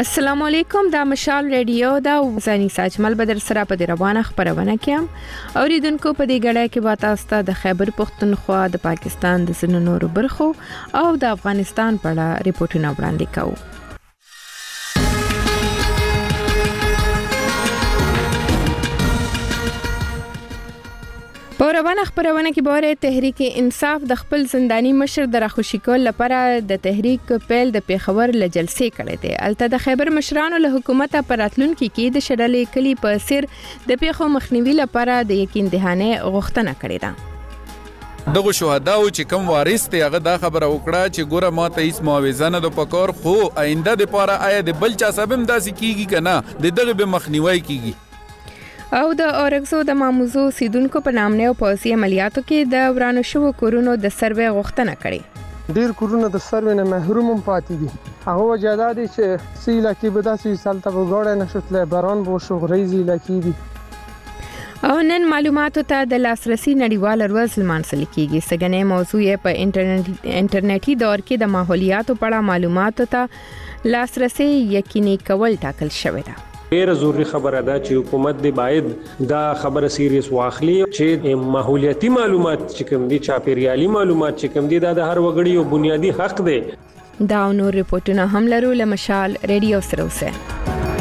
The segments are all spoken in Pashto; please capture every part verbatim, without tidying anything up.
السلام علیکم، دا مشال ریډیو دا وزانی ساجمل بدر سره په روانه خبرونه کیم اوریدونکو په دې غړای کې به تاسو ته د خیبر پختونخوا د پاکستان د سنو نورو برخو او د افغانستان په اړه ریپورتونه وړاندې کوو. په روانه خبرونه کې بوره تحریک انصاف د خپل زندانی مشر د راخوشي کول لپاره د تحریک پیل د پیښور له جلسې کړې ده. الته د خیبر مشرانو له حکومت پراتلونکو کې د شډلې کلی په سر د پیښو مخنیوي لپاره د یقین دهانه غوښتنه کړې ده. دغه شهداو چې کوم وارث ته هغه دا خبره وکړه چې ګوره ماته هیڅ معاوضه نه د پکور خو آینده د پاره آیا د بل چا سبب داسې کیږي کنه د دغه به مخنیوي کیږي. او د اورګزو د ماموزو سیدونکو په نامنه او پوسي عملیاتو کې د ورانو شو کورونو د سروې غوښتنه کړې. ډیر کورونه د سروې نه محروم پاتې دي. هغه وجاده دي چې سیله کې به داسې سالته وګړې نشوتله باران بو شو غریزي لکی دي. او نن معلوماتو ته د لاسرسي نړیوال ورځ لمانځل کیږي. سګنې موضوع په انټرنیټ انټرنیټي دور کې د ماحولیاتو په اړه معلوماتو ته لاسرسي یقیني کول ټاکل شوی دی. ډیر ضروری خبره ده چې حکومت دی باید دا خبره سیریس واخلي چې ماحولیاتي معلومات چې کوم دي چاپیریالي معلومات چې کوم دي دا د هر وګړي یو بنیادی حق دی. دا نور ریپورتونه هم لرو له مشال ریډیو سره اوسه.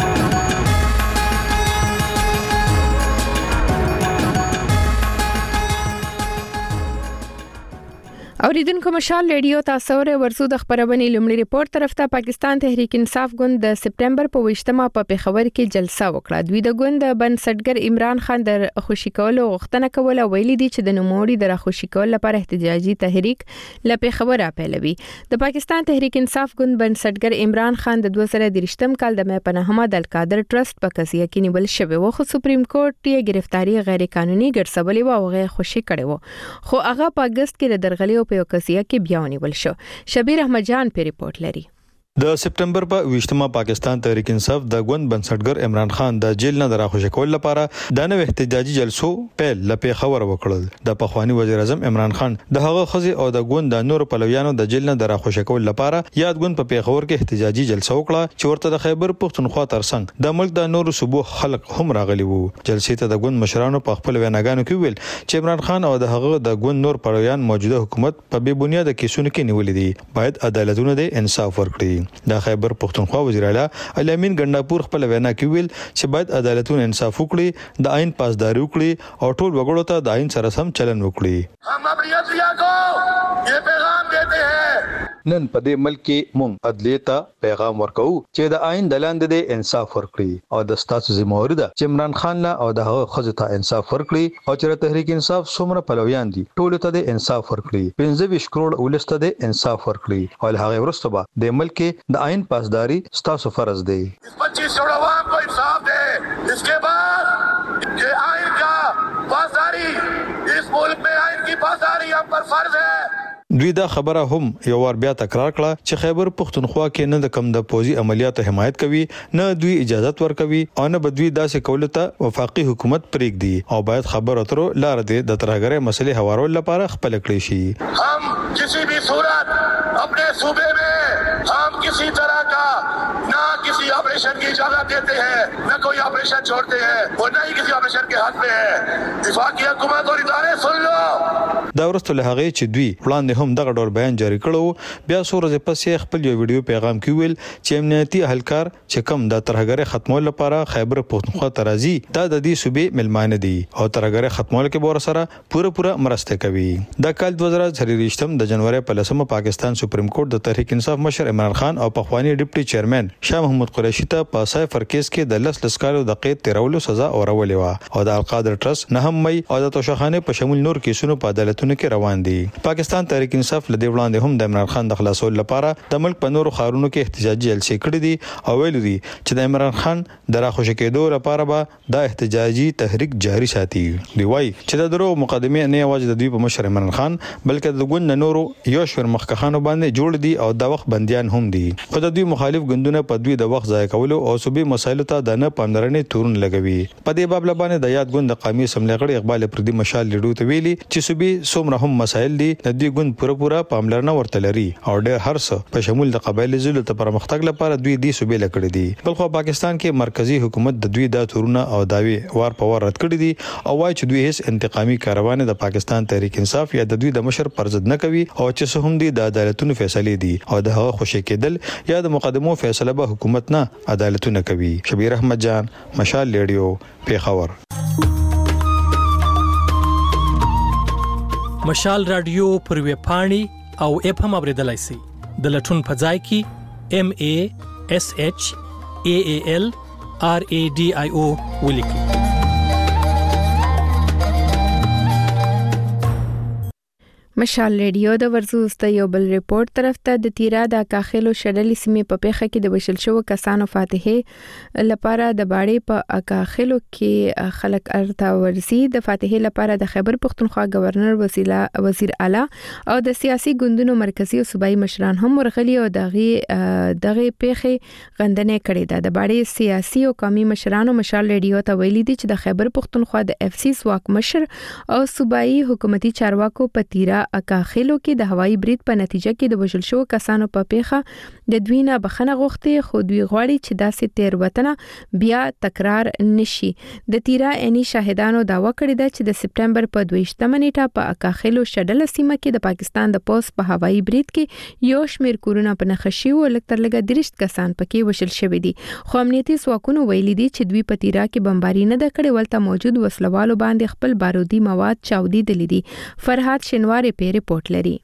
اوریدونکو مشال ریډیو تاسو ور ورسو د خبرونې لومړی ریپورت طرف ته پاکستان تحریک انصاف ګوند د سپټمبر په ویشتمه په پیښور کې جلسه وکړه. دوی د ګوند بنسټګر عمران خان د خوشی کولو غوښتنه کوله ویلي دي چې د نوموړي د خوشی کول لپاره احتجاجي تحریک ل پیښور اپلوي. د پاکستان تحریک انصاف ګوند بنسټګر عمران خان د دوه زره درشتم کال د مې په نهمه د القادر ټرست په قضیه کې نیول شوی و خو سپریم کورټ یې گرفتاری غیر قانوني ګرځولې و او غیر خوشی کړي وو خو هغه په اگست کې د درغلي په یو قضیه کې بیا ونیول شو. شبیر احمد جان په ریپورت لري. د سپټمبر په ویشتمه پاکستان تحریک انصاف د ګوند بنسټګر عمران خان د جیل نه دراخوشي کول لپاره د نوې احتجاجي جلسو پیل لپاره خبر وکړل. د پخوانی وزیر اعظم عمران خان د هغه خزي او د ګوند د نور پلویانو د جیل نه دراخوشي کول لپاره یاد ګوند په پیښور کې احتجاجي جلسه وکړه چې ورته د خیبر پختونخوا ترڅنګ د ملک د نور صوبو خلک هم راغلي وو. جلسې ته د ګوند مشرانو په خپل ویناګانو کې ویل چې عمران خان او د هغه د ګوند نور پلویان موجوده حکومت په بې بنیاد کیسونو کې نیولې دي. باید عدالتونه د انصاف ورکړي. د خیبر پختونخوا وزیر اعلی الیمین ګنداپور خپل وینا کې ویل چې باید عدالتونه انصاف وکړي، د آئین پاسداري وکړي او ټول وګړو ته د آئین سره سم چلن وکړي. हम अभियंता को ये पैगाम देते हैं نن په دې ملک کې مونږ عدلیه ته پیغام ورکو چې د آئین د لاندې د انصاف ورکړي او د ستاسو ذمہواری ده چې عمران خان له او د هغه خزه ته انصاف ورکړي او چې تحریک انصاف څومره پلویان دي ټول ته د انصاف ورکړي. پنځه ویشت کروڑ ولسته د انصاف ورکړي او هغه ورسته به د ملک کې د آئین پاسداري ستاسو فرض دی. पच्चीस करोड़ आवाम को इंसाफ दे. इसके बाद ये आइन का पासदारी इस मुल्क में आइन की पासदारी हम पर फर्ज है. دوی دا خبره هم یو ور بیا تکرار کړه چې خیبر پختونخوا کې نه د کم د پوزي عملیاتو حمایت کوي، نه دوی اجازه ورکوي او نه بدوی داسې کول ته وفاقي حکومت پریږدي او باید خبر اترو لار دې د ترهګرۍ مسلې هوارول لپاره خپل کړی شي. हम किसी भी सूरत अपने सूबे में हम किसी तरह का ना किसी ऑपरेशन की इजाजत देते हैं, न कोई ऑपरेशन छोड़ते हैं और न ही किसी ऑपरेशन के हक में है. दिफा की हुकूमत और इदारे सुन लो. دا ورسته له هغه چې دوی وړاندې هم دغه ډول بیان جاری کړو بیا څو ورځې پس خپل یو ویډیو پیغام کې ویل چې امنیتي اهلکار چې کم د ترهګرۍ ختمول لپاره خیبر پختونخوا ترازی دا د دې صوبې ملمانه دي او ترهګرۍ ختمول کې بور سره پوره پوره مرسته کوي. د کال دوه زره څلورویشتم د جنوري په لسمه پاکستان سپریم کورټ د تحریک انصاف مشر عمران خان او پخوانی ډیپټي چیرمن شاه محمود قریشي ته په سایفر کیس کې د لس لسکالو د قید تیرولو سزا اورولې و او د القادر ټرست نه هم مې او د توشخانه په شمول نور کیسونو په عدالتونو کې روان دي. پاکستان تحریک انصاف لدی وړاندې هم د عمران خان د خلاصولو لپاره د ملک په نورو ښارونو کې احتجاجي جلسې کړې دي او ویل دي چې د عمران خان د راخوشي کېدو لپاره به د احتجاجي تحریک جاری ساتي. دی وايي چې د درو مقدمه نه یوازې د دوی په مشر عمران خان بلکې د ګوند نورو یو شور مخکخانو باندې جوړ دي او د وخت بنديان هم دي. خو د دوی مخالف ګوندونه په دوی د وخت ضایع کولو او صوبې مسایلو ته د نه پاملرنې تورن لګوي. په دې باب لبانې د یاد ګوند قومي سملې غړي اقبال پردي مشال لیډو ته ویلي چې صوبې څومره هم مسایل دي د دوی ګوند پوره پوره پاملرنه ورته لري او ډېر هرڅه په شمول د قبایلی ضلع ته پرمختګ لپاره دوی دې صوبې لکړي دي. بلخو پاکستان کې مرکزی حکومت د دوی د تورونه او داوی وار په وار رد کړي دي او وايي چې دوی هیڅ انتقامي کاروان د پاکستان تحریک انصاف یا د دوی د مشر پر ضد نه کوي او چې څه هم دي د عدالتونو فیصله دي او د هغه خوشی کېدل یا د مقدمو فیصله به حکومت نه عدالتونه کوي. شبیر احمد جان، مشال ریډیو، پیښور. مشال رادیو پر وی پاڼي او اپ هم اوریدلای شئ. د لټون په ځای کې ام ا اس اچ ا ا ال ار ا ډي آی او ولیکئ. مشال ریډیو د ورزوز ته یو بل ریپورت طرف ته د تیرا د کاخلو شډلې سیمې په پیښه کې د وشل شو کسانو فاتحه لپاره د باړې په کاخلو کې خلک ارتا ورزي د فاتحه لپاره د خیبر پختونخوا گورنر وزیر وزیر اعلی او د سیاسي ګوندونو مرکزی او صوبایي مشران هم ورغلي او دغه دغه پیښه غندنه کړې ده. د باړې سیاسي او قومي مشرانو مشال ریډیو ته ویلي دي چې د خیبر پختونخوا د اف سی سواک مشر او صوبایي حکومتي چارواکو په تیرا اکاخلو کې د هوایي برید په نتیجه کې د وژل شو کسانو په پیښه د دوی نه بخنه غوښتي خو دوی غواړي چې داسې تیر وطن بیا تکرار نشي. د تیرا اني شاهدانو داوا کړی دی چې د سپټمبر په دویشتمه نیټه په اکاخلو شډل سیمه کې د پاکستان د پوس په هوایي برید کې یو شمیر کورونه په نخښي او لکتر لګه درشت کسان پکې وژل شوی دي. خو امنیتي ځواکونو ویلي دي چې دوی په تیرا کې بمباري نه د کړې ولته موجود وسلوالو باندې خپل بارودي مواد چاودي دي. فرحات شنوار په ریپورت لري.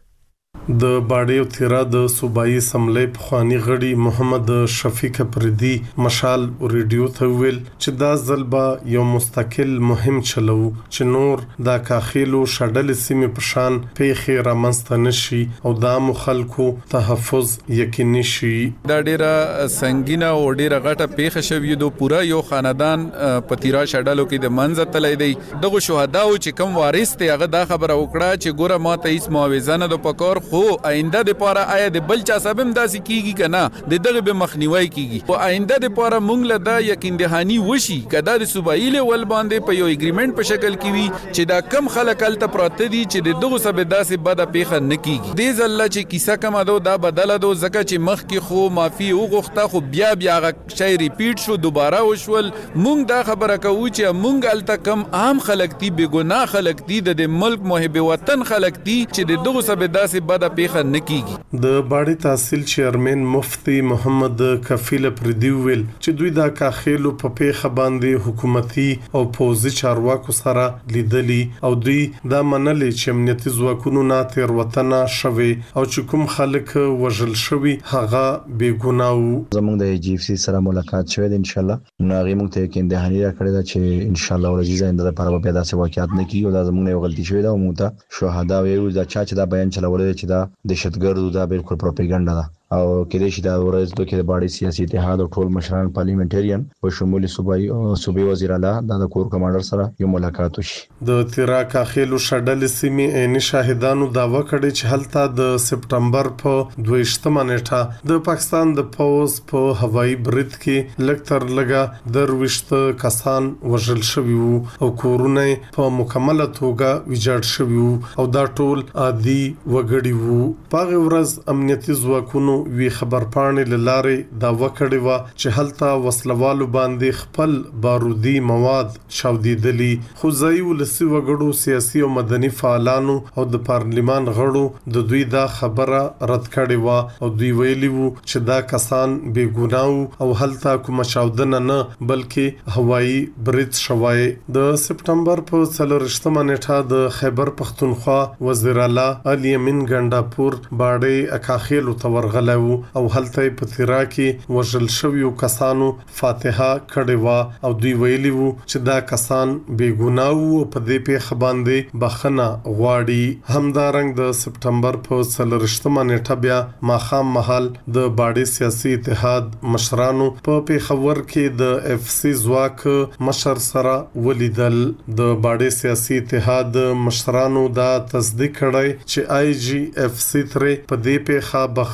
د باډیو تیرا د صوبایي اسمبلی پخوانی غړي محمد شفیق پردي مشال ریډیو ته ویل چې دا ځلبا یو مستقل مهم چلو چې نور د کاخیلو شډل سیمې په شان پیښې رامنځته نشي او د خلکو تحفظ یقیني شي. دا ډیره سنگینه او ډیره غټه پیښه شوې دو پورا یو خاندان په تیرا شډلو کې د منځ تللی دی. دغه شهدا او چې کوم وارث ته هغه دا خبره وکړه چې ګوره ماته هیڅ معاوضه نه د پکور خو آینده د پاره آیا د بل چا سبب داسې کیږي کنه د دغه به مخنیوي کیږي او آینده د پاره مونږ له دا یقین دهانی وشي کدا د صوبایي لیول باندې په یو اګریمنت په شکل کې وي چې دا کم خلک الته پراته دي چې د دغه سبب داسې بده پیښه نه کیږي. د زله چې کیسه کما دو دا بدله دو زکه چې مخ کې خو مافي او غوښته خو بیا بیا غ شي ریپیټ شو دوباره وشول. مونږ دا خبره کوو چې مونږ الته کم عام خلک دي بے ګناه خلک دي د ملک محب وطن خلک دي چې د دغه سبب داسې بده پیښه نه کیږي. د باډي تحصیل چیرمن مفتی محمد کفیل پردي ویل چې دوی دا کاخیلو په پیښه باندې حکومتي او پوزي چارواکو سره لیدلي او دوی دا منلي چې امنیتي ځواکونو نه تیر وطن شوي او چې کوم خلک وژل شوي هغه بې ګناه وو. زموږ د جی اف سی سره ملاقات شوه د ان شاء الله نو هغه موږ ته کې اندهاني را کړی دا چې ان شاء الله ولې زنده لپاره به پیدا سي واقعیت نه کیږي او دا زموږ یو غلطي شوې ده او موږ ته شهدا ویو دا چې دا بیان چلول چې دا دهشتګردو دا بالکل پروپاګاندا ده او کله چې دا ورځ دوی کې د باډي سیاسي اتحاد او ټول مشران پارلیمنټریان په شمول صوبایي او صوبایي وزیر اعلی د کور کمانډر سره یو ملاقات وشي. د تیرا کاخیلو شډل سیمې عیني شاهدانو داوا کړی چې هلته د سپټمبر په دویشتمه نیټه د پاکستان د پوز په هوایي برید کې لکتر لګا درويشت کسان وژل شوي وو او کورونه په مکمله توګه ویجاړ شوي وو او دا ټول عادي وګړي وو. په ورځ امنیتي ځواکونو وی خبر پاڼې لاره دا وکړی و چې هلته وسلوالو باندې خپل بارودي مواد چاودیدلي. خو ځای ولسی وګړو سیاسي او مدني فعالانو او د پارلیمان غړو د دوی دا خبره رد کړې و او دوی ویلي وو چې دا کسان بې ګناه او هلته کوم چاودنه نه بلکې هوایي برید شوی. د سپټمبر په څلورشتمه نیټه د خیبر پختونخوا وزیر اعلی علي امین ګنداپور باډي اکاخیلو تورغل او هلته په تیرا کې وژل شویو کسانو فاتحه کړې و او دوی ویلي وو چې دا کسان بې ګناه وو په دې پیښه باندې بخنه غواړي. همدارنګ د سپټمبر په څلورشتمه نیټه بیا ماخام محل د باډي سیاسي اتحاد مشرانو په پیښور کې د اف سی ځواک مشر سره ولیدل. د باډي سیاسي اتحاد مشرانو دا تصدیق کړی چې آی جی اف سی تر په دې پیښه بخنه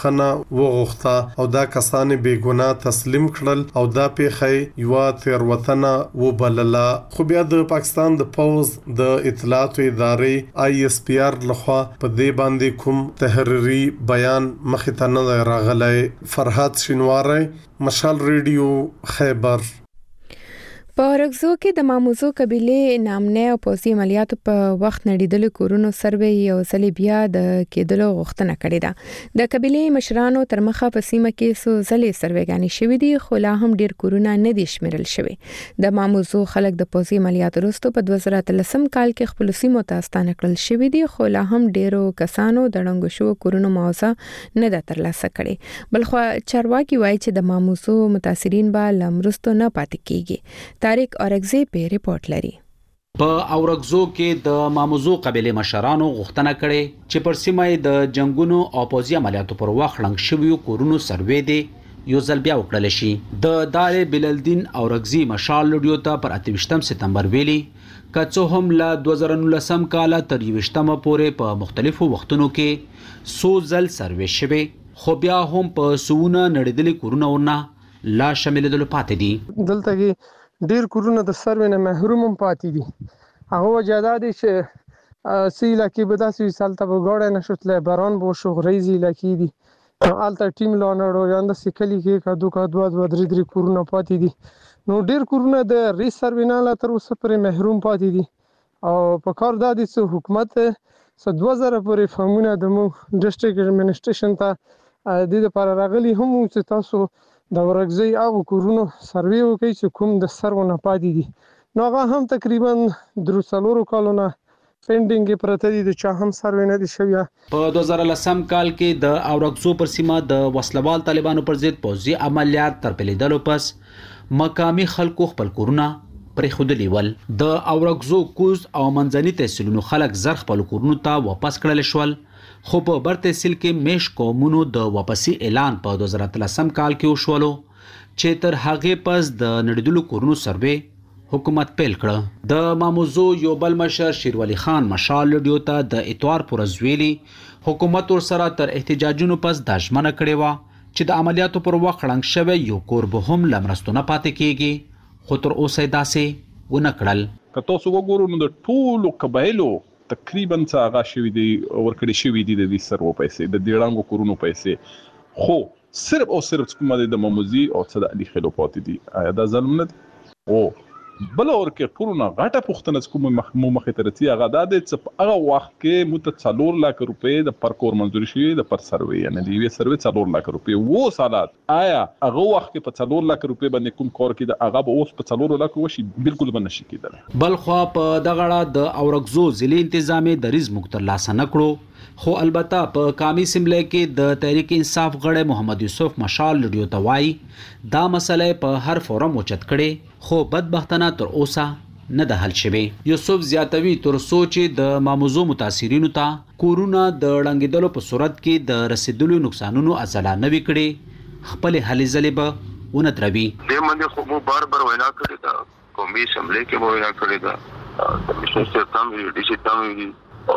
وغوښته او دا کسان بې ګناه تسلیم کړل او دا پیښه یو تیروتنه وبلله. خو بیا د پاکستان د پوز د اطلاعات ادارې آی اس پی آر لخوا په دې باندې کوم تحریری بیان مخې ته نه راغلی. فرحات شینواری، مشال ریډیو، خیبر. په رغزو کې د ماموزو قبيله نامنه او پوزي عملیاتو په وخت نړیدل کورونو سروې یو ځل بیا د کېدلو غوښتنه کړې ده. د قبيله مشرانو تر مخه په سیمه کې سو ځلې سروېګانی شوې دي، خو لا هم ډیر کورونه نه دي شمیرل شوی. د ماموزو خلک د پوزي عملیاتو وروسته په دوه زره اتلسم کال کې خپل سیمو ته ستانه کړل شوی دي، خو لا هم ډیرو کسانو د ړنګو شو کورونو معاوضه نه ده ترلاسه کړې. بلخو چارواکي وایي چې د ماموزو متاثرین به لمرستو نه پاتې کیږي. طارق اورغزی په ریپورت لري. په اورغزو کې د ماموزو قبيله مشرانو غوښتنه کړې چې پر سیمه د جنگونو او پوځي عملیاتو پر وخت لنګ شویو کورونو سروې دي یو ځل بیا وکړل شي. د دار بلالدین اورغزی مشال لډیو ته پر اتهشتم سپتمبر ویلي کڅو هم له دوه زره نولسم کال تر یوشتم پورې په مختلفو وختونو کې سو ځل سروې شوي، خو بیا هم په سونه نړیدلې کورونه ورنه لا شامل دل پاتې دي. دلته کې ډیر کورونه د سروې نه محروم پاتې دي. هغه وجدا دي چې سیلا کې به داسې سال ته وګړې نشوتله باران بو شو غریزي لکی دي. آلته ټیم لانړو یاند سکلی کې کدو کدو د درې درې کورونه پاتې دي. نو ډیر کورونه د ری سروې نه لا تر اوسه پرې محروم پاتې دي او په کار د دې حکومت س دوه زره پورې فهمونه د مو ډیسټریکټ ایڈمنسټریشن ته د دې لپاره راغلي هم چې تاسو د ورغزي او کورونو سروې وکړي چې کوم د سرونه پاتې دي. نو هغه هم تقریبا درو څلورو کالونه پینډینګ پرته دي چې هم سروې نه دي شوی. په دوه زره لسم کال کې د اورغزو پر سیمه د وسلوال طالبانو پر ضد پوځي عملیات تر پیلیدلو پس مقامی خلکو خپل کورونه پرې خودلی ول. د اورغزو کوز او منځني تحصیلونو خلک زر خپل کورونو ته واپس کړل شول، خو په بر تحصیل کې میش قومونو د واپسی اعلان په دوه زره اتلسم کال کې وشولو چې تر هغه پس د نړیدلو کورونو سروې حکومت پیل کړه. د ماموزو یو بل مشر شیروالي خان مشال لډیو ته د اتوار پر ورځ حکومت ور سره تر احتجاجونو پس د ژمنه کړې و چې د عملیاتو پر وخت لنګ شوی یو کور به هم لمرستونه پاتې کیږي، خو تر اوسه داسې ونه کړل. که تاسو وګورئ نو د ټولو قبایلو تقریبا څنګه شوی دی ورکړی شوی دی د دې سرو پیسې د دیړانګو کورونو پیسې، خو صرف او صرف کومه د ماموزي او صد علي خلو پاتې دي. آیا دا ظلم نه دی؟ او بل ورکه کورونه غټه پښتنه کوم مخمو مخې ترتي هغه د چې هغه وخت کې متڅلور لک روپې د پر کور منځوري شوی د پر سروي یعنی د یوې سروي څلور لک روپې وو سالات. آیا هغه وخت کې په څلور لک روپې باندې کوم کور کې د هغه به اوس په څلور لک وشي؟ بالکل به نشي کېدل. بل خو په دغه اړه د اورغزو ضلع انتظامی دریز مختر لاسه نکړو، خو البته په کامی سیمله کې د تحریک انصاف غړی محمد یوسف مشال لډیو ته وایي دا مسله په هر فورم اوچت کړي، خو بدبختانه تر اوسه نه ده حل شوی. یوسف زیاتوي تر سوچ د ماموزو متاثرینو ته کورونه د ړنګېدلو په صورت کې د رسیدلو نقصانونو ازلا نه وکړي خپل هلې ځلې به ونه دروي. دې باندې خو مو بار بار وینا کړې ده، قومي اسمبلی کې مو وینا کړې ده، د کمشنر تام وی ډي سي تام وی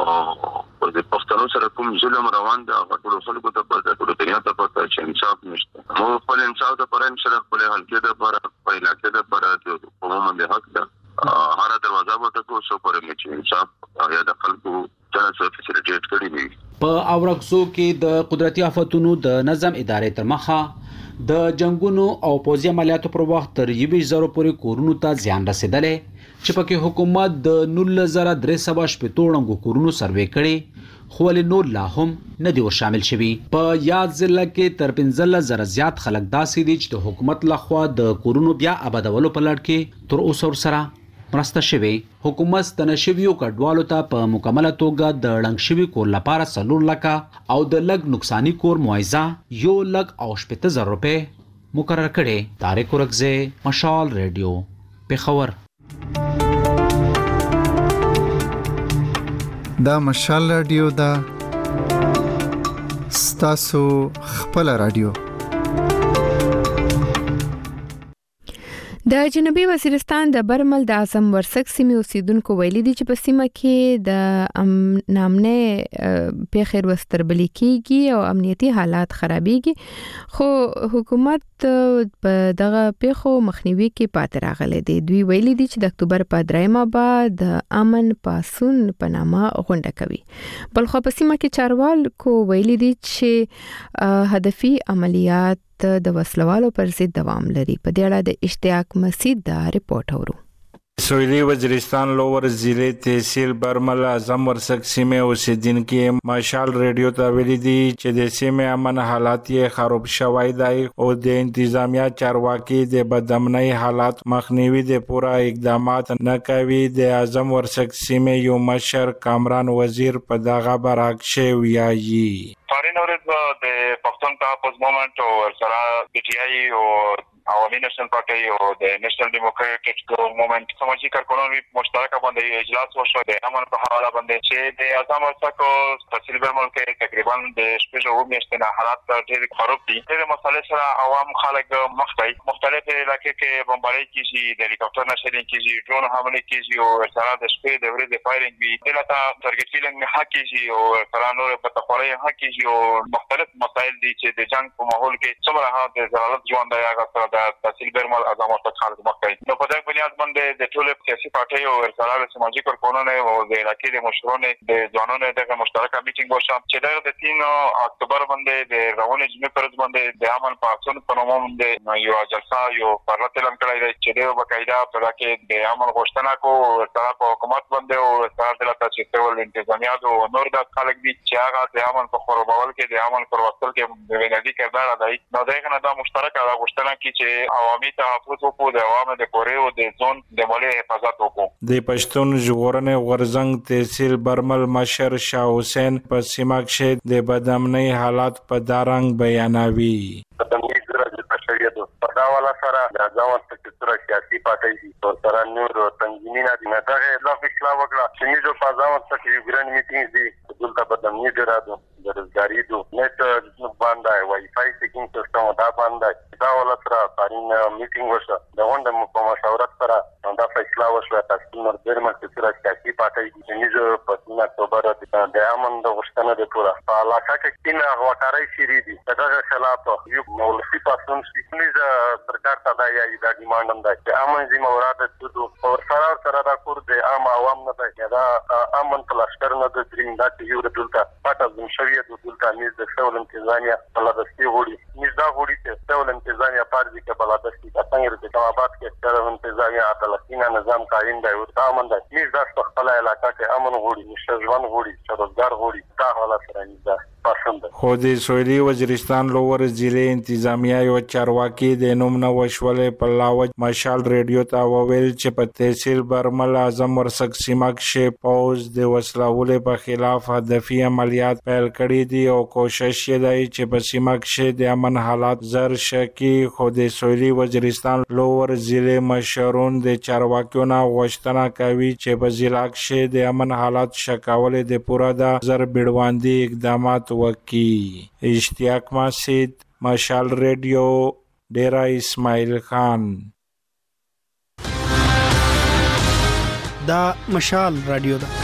او د پښتنو سره کوم ظلم روان ده هغه ټول خلکو ته پته ټول دنیا ته پته چې انصاف نشته. مو خپل انصاف د پرم سره خپل حلقې د پر په علاقې د پر د قوم د حق ده هر دروازه به تاسو سو پرې چې انصاف یا د خلکو څنګه فیسیلیټیټ کړی وي. په اورغزو کې د قدرتي آفتونو د نظم ادارې تر مخه د جنگونو او پوځي عملیاتو پر وخت تر یوه زره پورې کورونو ته زیان رسیدلې چې پکې حکومت د نولس زره درې سوه شپږ ړنګو کورونو سروې کړي، خو ولې نور لا هم نه دي شامل شوي. په یاد ضلع کې تر پنځلس زره زیات خلک داسې دي چې د حکومت لخوا د کورونو بیا آبادولو په لړ کې تر اوسه ورسره مرسته شوی. حکومت ستنه شویو کډوالو ته په مکمله توګه د ړنګ شوي کور لپاره څلور لکه او د لږ نقصانی کور معاوضه یو لک او شپږ زره روپۍ مقرر کړي. طارق اورغزی، مشال ریډیو، پېښور. دا مشال رادیو دا ستاسو خپل رادیو. د جنوبي وزیرستان د برمل د اعظم ورسک سیمې اوسیدونکو ویلي دي چې په سیمه کې د نامنه پیښې ورستربلي کیږي او امنیتي حالات خرابېږي، خو حکومت په دغه پیښو مخنیوي کې پاتې راغلی دی. دوی ویلي دي چې د اکتوبر په دریمه به د امن پاسون په نامه غونډه کوي. بلخو په سیمه کې چارواکو ویلي دي چې هدفي عملیات د وسلوالو پر ضد دوام لري. په دې اړه د اشتیاق مسعود دا رپورټ اورو. سویلی وزیرستان لوور ضلع تحصیل برمل اعظم ورسک سیمه اوسیدونکو ماشال ریډیو ته ویلي دي چې د سیمه امن حالات یې خراب شوی دی او د انتظامیه چارواکي د بدامنۍ حالات مخنیوي د پوره اقدامات نه کوي. د اعظم ورسک سیمه یو مشر کامران وزیر په دغه برعکس ویایي. پارین ورځ د پښتون تحفظ مومنت او سره پی ټی آی او عوامي نېشنل پارټي او د نېشنل ډیموکراټک مومنت سماجی کارکونانو مشترکه باندې اجلاس وشو د امن په حواله باندې چې د اعظم ورسکو تحصیل برمل کې تقریبا د شپږ او میاشتې حالات ډېر خراب دي. د مسالې سره عوام خلک مخ ته مختلف علاقې کې بمباري کیږي، د هلیکاپټر نشرین کیږي، ډرون حمله کیږي او سره د شپې د ورځې فایرینګ وی دلته ټارګټ کیلینګ نه کیږي او سره نور په تخوري نه کیږي او مختلف مسایل دي چې د جنگ په ماحول کې څومره ها د زلالت ژوند دی هغه سره د تحصیل برمل اعظم ورسک خلک مخ کوي. نو په دې بنیاد باندې د ټول سیاسي پارټي او سره سماجی کارکونانو او د علاقې د مشرانو د ځوانانو دغه مشترکه میټینګ وشو چې د تین اکتوبر باندې د رواني جمعې پر ورځ باندې د امن پاسون په نوم باندې یو جلسه یو پرلط اعلان کړی دی چې د باقاعده په دغه د امن غوښتنه کو سره په حکومت باندې او سره د لاسه چې ټول انتظامیات او نور د خلک دي چې هغه د امن په خرابول کې د امن پر وسل کې د وینادي کردار ادا نو دغه نه د مشترکه غوښتنه کې چې عوامي تحفظ وکړو د عوامو د کورې او د ځون د مالی حفاظت وکړو. د پښتون ژغورنې غورځنګ تحصیل برمل مشر شاه حسین په سیمه کې د بدامنۍ حالات په دارنګ بیانوي. په دا والا سره د ځوان ستراتیژي سیاسي پاتې دي او سره نور تنظیمونه دي نه دا لا فیصله وکړه چې موږ په ځوان ستراتیژي یو ګران میټینګ دي دلته په دمنې درادو د روزګاری دو نت باندې وای فای سیکینګ سیستم دا باندې دا والا سره پارین میټینګ وشو د غونډه په مشورت سره دا فیصله وشو چې نور درمل ستراتیژي سیاسي پاتې دي چې موږ په اکتوبر د امن د غوښتنې د پوره په علاقه کې کینه غوټاري شری دي دغه خلاف یو مولفي پاسون چې सरकार ته دا یی دا ډیماند هم ده چې امن زموږ مراد دو او سره سره دا کور د عام عوام نه ده دا امن پلاشکر نه د دریندا چې یو دلته پټه زم شوی د دلته میز د ټول انتظامیه بلادستی وړي میز دا وړي چې ټول انتظامیه پارځي کې بلادستی څنګه د جوابات کې ټول انتظامیه عدالتي نظام قائم دی او دا امن ده میز دا خپل علاقه کې امن وړي نشځوان وړي چې روزګار وړي دا حواله سره نه خو د سویلی وزیرستان لوور ضلع انتظامیه یو چارواکي د نوم نه وشولې په لاوج مشال ریډیو ته وویل چې په تحصیل برمل اعظم ورسک سیمه کې پوز د وسلوالو په خلاف هدفي عملیات پیل کړي دي او کوشش یې دی چې په سیمه کې د امن حالات زر شکی. خو د سویلی وزیرستان لوور ضلع مشرون د چارواکیو نه غوښتنه کوي چې په ضلع کې د امن حالات شکول د پوره د زر بیړواندي اقدامات وکي. اشتیاق مسعود مشال ریډیو ډیرا اسماعیل خان. دا مشال رادیو ده.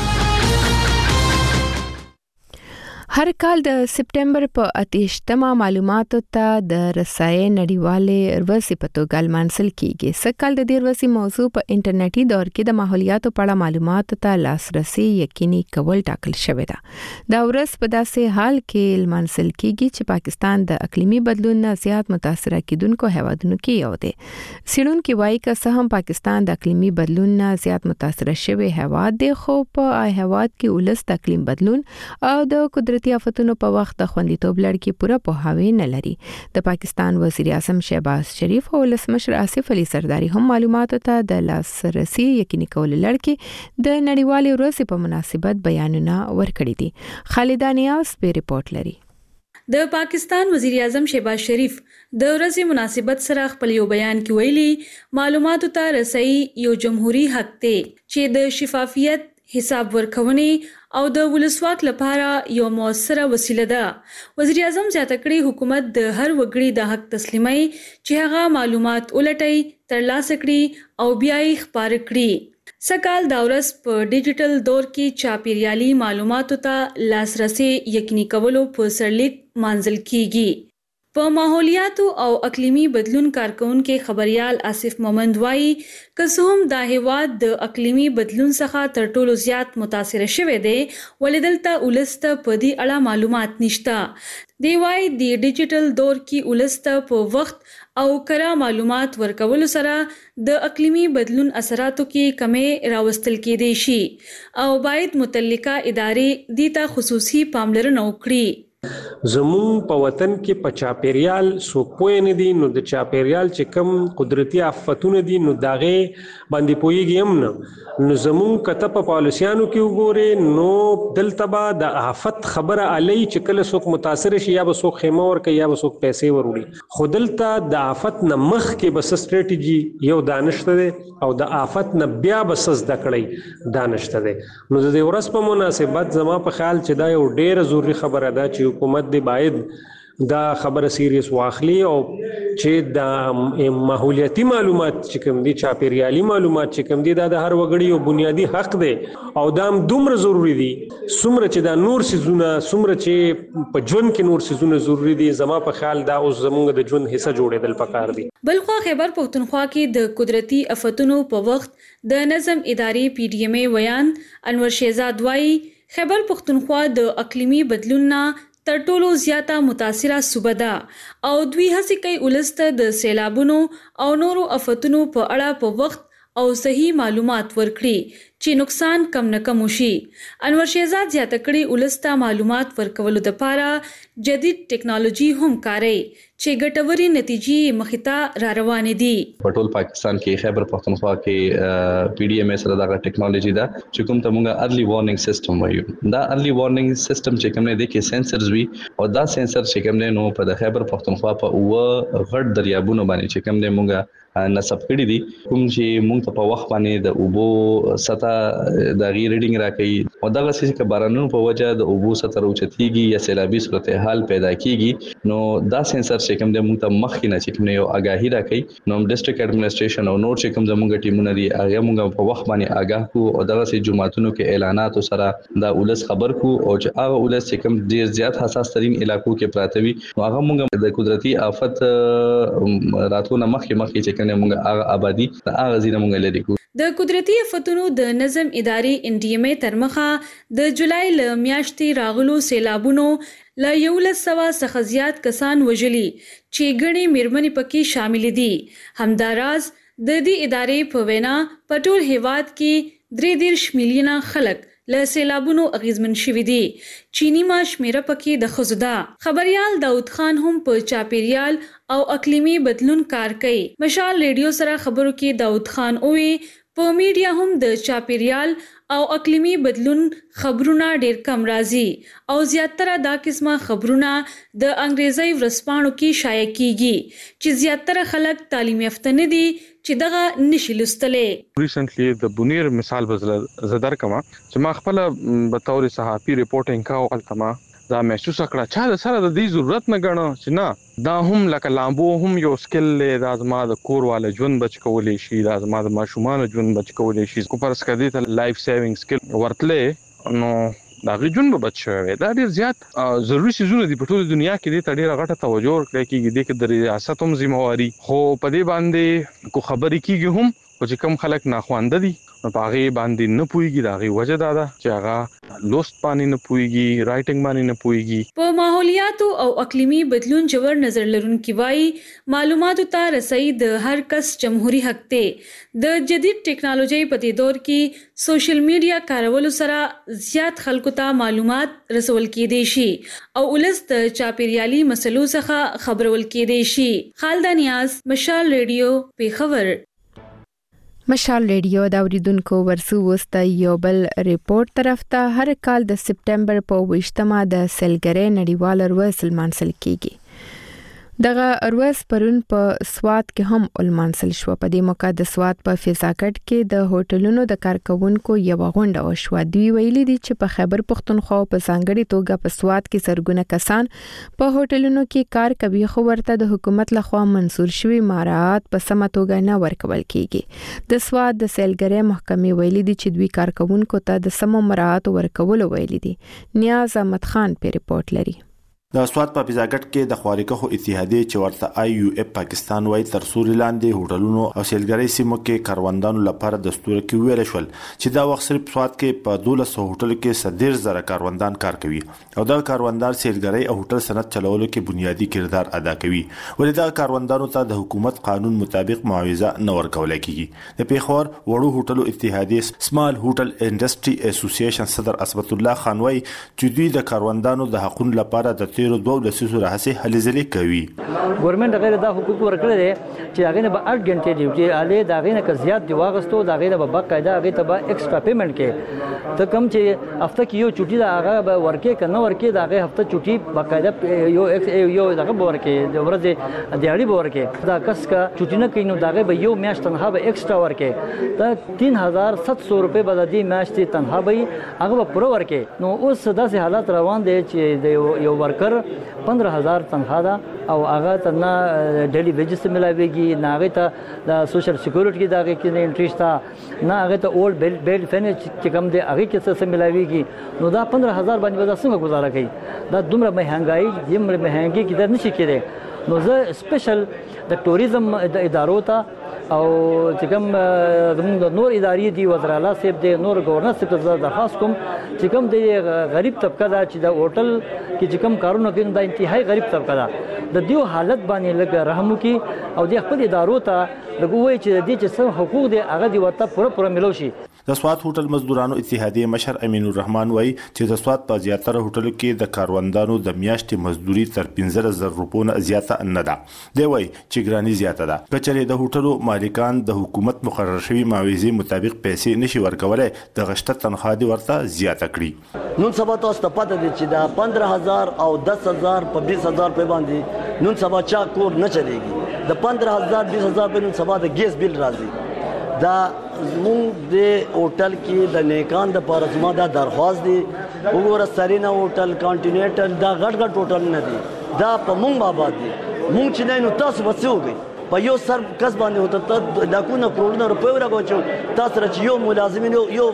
هر کال د سپټمبر په اتهشتمه معلوماتو ته د رسایي نړیوالې ورځې په توګه لمانځل کیږي. سکهال د دې ورځې موضوع په انټرنیټي دور کې د ماحولیاتو په اړه معلوماتو ته لاسرسي یقیني کول ټاکل شوی ده. دا ورځ په داسې حال کې لمانځل کیږي چې پاکستان د اقلیمي بدلون نه زیات متاثر کیدونکو هیوادونو کې یو دی. څېړونکي وایي که څه هم پاکستان د اقلیمي بدلون نه زیات متاثر شوی هیواد دی، خو په هیواد کې ولس د اقلیم بدلون او د قدرت آفتونو په وخت د خوندیتوب لړ کې پوره پوهاوی نه لري. د پاکستان وزیر اعظم شهباز شریف او ولسمشر آصف علي زرداری هم معلوماتو ته د لاسرسي یقیني کول لړ کې د نړیوالې ورځې په مناسبت بیانونه ورکړي دي. خالد نیاز په ریپورت لري. د پاکستان وزیر اعظم شهباز شریف د ورځې مناسبت سره خپل یو بیان کې ویلي معلوماتو ته رسي یو جمهوریت حق دی چې د شفافیت، حساب ورکونې او د ولسواک لپاره یو موثره وسیله ده. وزیر اعظم زیاته کړې حکومت د هر وګړي د حق تسلیمي چې هغه معلومات ولټي، ترلاسه کړي او بیا یې خپاره کړي. سکهال دا ورځ په ډیجیټل دور کې چاپیریالي معلوماتو ته لاسرسي یقیني کولو په سرلیک مانځل کیږي. په ماحولیاتو او اقلیمي بدلون کارکونکو خبريال آصف مومند وایي که څه هم دا هیواد د اقلیمي بدلون څخه تر ټولو زیات متاثر شوی دی ولې دلته ولست په دې اړه معلومات نشته. دی وایي د ډیجیټل دور کې ولست په وخت او کره معلومات ورکول سره د اقلیمي بدلون اثراتو کې کمې راوستل کېدای شي او باید متعلقه ادارې دې ته خصوصي پاملرنه وکړي. زمون په وطن کې په چاپیریال څوک پوه نه دي، نو د چاپیریال چې کم قدرتي آفتونه دي نو داغه باندې پوهیږي هم نه. نو زمون کته په پالیسیانو کې وګوره نو دلته به د آفت خبره علی چې کله څوک متاثر شي یا به څوک خیمه ورکړي یا به څوک پیسې وروړي، خو دلته د آفت نه مخ کې بس سټریټیجی یو دانشته ده او د آفت نه بیا بس زده کړی دانشته ده. نو د دې ورځ په مناسبت زما په خیال چې دا یو ډیره ضروری خبره ده چې حکومت دی باید دا خبره سیریس واخلي او چې د ماحولیاتي معلومات چې کوم دي، چاپیریالي معلومات چې کوم دي، دا د هر وګړي یو بنیادی حق دی او دا هم دومره ضروری دي څومره چې دا نور سيزونه څومره چې په ژوند کې نور سيزونه ضروری دي. زما په خیال دا اوس زموږ د ژوند حصہ جوړېدل پکار دي. بلخوا خیبر پختونخوا کې د قدرتي آفتونو په وخت د نظم ادارې پی ډی ایم ای ویان انور شهزاد وایي خیبر پختونخوا د اقلیمي بدلون نه تر ټولو زیاته متاثره صوبه ده او دوی هڅه کوي ولست د سیلابونو او نورو آفتونو په اړه په وخت او صحیح معلومات ورکړي چې نقصان کم نه کم وشي. انور شهزاد زیاته کړي ولست معلومات ورکولو لپاره جدید ټیکنالوژي هم کاروي چې ګټوري نتیجې مخته را روانې دي. په ټول پاکستان کې خیبر پختونخوا کې پی ډی ایم ایس سره دا ټیکنالوژي ده چې کوم ته موږ ارلی وارنینګ سیستم وایو. دا ارلی وارنینګ سیستم چې کوم نه دي کې سنسرز وي او دا سنسر چې کوم نه نو په د خیبر پختونخوا په او غټ دریابونو باندې چې کوم نه موږ نصب کړی دي کوم چې موږ ته په وخت باندې د اوبو سطح د غیر ریډینګ راکړي او دا غسی چې بارانونو په وجه د اوبو سطح راوچتيږي یا سیلابي صورتحال پیدا کیږي نو دا سنسر چې کوم د موږ ته مخکې نه چې کوم یو آگاهی راکړي نو ډیسټریکټ اډمنسټریشن او نور چې کوم زموږ ټیمونه دي هغه موږ په وخت باندې آگاه کو او دا غسی جمعاتونو کې اعلانات سره دا ولس خبر کو او چې هغه ولس چې کوم ډیر زیات حساس ترين علاقو کې پراته وي نو هغه موږ د قدرتي آفت راتونه مخکې مخکې چې کنه موږ هغه آبادی هغه زینه موږ لري کو. د قدرتي آفتونو د نظم ادارې ان ډي ایم ای ترمخه د جولای ل میاشتې راغلو سیلابونو ل یولس سوا څخه زیات کسان وژلي چې ګڼې میرمنې پکې شامل دي. همداراز د دې ادارې په وینا په ټول هیواد کې درې دېرش میلیونه خلک له سیلابونو اغیزمن شوي دي چې نیمه شمیره پکې د ښځو ده. خبريال داود خان هم په چاپیریال او اقلیمي بدلون کار کوي. مشال ریډیو سره خبرو کې داود خان اووي په میډیا هم د چاپیریال او اقلیمي بدلون خبرونه ډیر کم راځي او زیاتره دا قسمه خبرونه د انګریزي ورسپانو کې شایع کیږي چې زیاتره خلک تعلیم یافته نه دي چې دغه نشي لوستلې. ریسنټلی د بونیر مثال بزل زدر کما چې ما خپل به تور صحافي ریپورټینګ کاو التما دا محسوس کړه چې د سره د دې ضرورت نه غنو چې نه دا هم لکه لامبو هم یو سکل له ازما د کور والا ژوند بچ کولې شي د ازما د ماشومان ژوند بچ کولې شي کو پرس کدي ته لایف سیوینګ سکل ورتلې نو دا ژوند به بچ شوی دا ډیر زیات ضروري شیزونه دي په ټوله دنیا کې دې ډیره غټه توجه ورکړي کېږي د کې د ریاست هم ذمہواری خو په دې باندې کو خبرې کیږي هم او چې کم خلک ناخوانده دي نو پاغي باندې نه پويږي دا غي وجه دا ده چې هغه لوست باندې نه پويږي رائټینګ باندې نه پويږي. په ماحولیاتو او اقلیمي بدلون جوړ نظر لرونکي وایي معلوماتو ته رسي د هر کس جمهوریت حق دی. د جدید ټیکنالوژي په دې دور کې سوشل میډیا کارولو سره زیات خلکو ته معلومات رسول کېدای شي او ولس د چاپیریالي مسلو څخه خبرول کېدای شي. خالده نیاز، مشال ریډیو، پیښور. مشال ریډیو دا اوریدونکو ورسو وسته یو بل ریپورت طرف ته هر کال د سپټمبر په ویشتمه د سیلګری نړیوال ورځ لمانځل کیږي. دغه اروز پرون په سواد کې هم علمانسل شو. په دې موقع د سواد په فضاکټ کې د هوټلونو د کارکونکو یو غونډه وشوه. دوی ویلي دي چې په خیبر پختونخوا په ځانګړي توګه په سواد کې سرګونه کسان په هوټلونو کې کار کوي، خو ورته د حکومت لخوا منسور شوی مراعات په سمه توګه نه ورکول کیږي. د سواد د سیلګرۍ محکمې ویلي دي چې دوی کارکونکو ته د سمو مراعات ورکول ویلي دي. نیاز احمد خان په ریپورت لري. د سواد په فضاکټ کې د خوارکه اتحادیه چې ورته آی یو اف پاکستان وای تر سوري لاندې هوټلونو او سیلګرۍ سیمو کې کاروندانو لپاره دستور کې ویل شول چې دا وخت صرف سواد کې په دولس هوټل کې صدر زره کاروندان کار کوي او دا کاروندان سیلګرۍ او هوټل صنعت چلولو کې بنیادی کردار ادا کوي. ولې دا کاروندانو ته د حکومت قانون مطابق معاوضه نه ورکول کیږي. د پیښور وړو هوټلو اتحادیه سمال هوټل انډستری اسوسییشن صدر اسبت الله خان وای چې دوی د کاروندانو د حقوقو لپاره د تیرو دوه لسیزو راهسي هلې ځلې کوي. ګورنمنت غیر دا حقوق ورکړي دي چې هغه نه به اټ غنټې ډیوټي علي دا غینه که زیات دی واغستو دا غینه به باقاعده هغه ته به ایکسترا پیمنٹ کې ته کم چې هفته کې یو چټي دا هغه به ورکې کنه ورکې دا هغه هفته چټي باقاعده یو یو دغه به ورکې د ورځې دیاړي به ورکې دا کس کا چټي نه کینو دا هغه به یو میاشت تنها به ایکسترا ورکې دا تین هزار سات سو روپے به د دې میاشتې تنها به هغه به پوره ورکې. نو اوس داسې حالات روان دي چې د یو ورکر پندرہ هزار تنخواه ده او هغه ته نه ډیلی ویجز ملاويږي، نه هغه ته د سوشل سکیورټي دغه کې نه انټری شته، نه هغه ته اولډ بیل بیل فینچ چې کوم دی هغه کې څه ملاويږي. نو دا پندرہ هزار باندې ودا څنګه گزاره کوي؟ دا دومره مهنګای دومره مهنګي کې در نشي کېده. نو زه سپیشل د ټوریزم د ادارو ته او چې کوم زموږ نور ادارې دي وزیر اعلی صاحب دي نور گورنر صاحب ته درخواست کوم چې کوم د غریب طبقه دا چې د هوټل کې چې کوم کارونه کوي دا انتهایی غریب طبقه ده د دیو حالت باندې لګ رحم وکي او د خپل ادارو ته لګوي چې د دې چې څه حقوق دي هغه دی ورته پوره پوره ملو شي. د سواد هوټل مزدورانو اتحادیه مشر امین الرحمن وای چې د سواد په زیاتره هوټلو کې د کاروندانو د میاشتې مزدوري تر پنځه زره روپیو نه زیاته نه ده. دی وای چې ګرانی زیاته ده. کچره د هوټلو مالکان د حکومت مقرر شوی معاوضې مطابق پیسې نشي ورکولای د غشته تنخواه دی ورته زیاته کړي. نن سبا تاسو ته پته دي چې دا پندرہ هزار او دس هزار په بیس هزار په باندې نن سبا چا کور نه چلےږي. د پندرہ هزار بیس هزار په نن سبا د ګیس بیل راځي. دا زموږ د هوټل کې د نیکان د پاره زما دا درخواست دی وګوره سرینا هوټل کانټیننټل دا غټ غټ هوټل نه دي دا په مونږ آباد دي. مونږ چې نه نو تاسو به څه وګورئ په یو سر کس باندې هوټل لاکونه کروڑونه روپۍ راغوچو تاسو را چې یو ملازم یو یو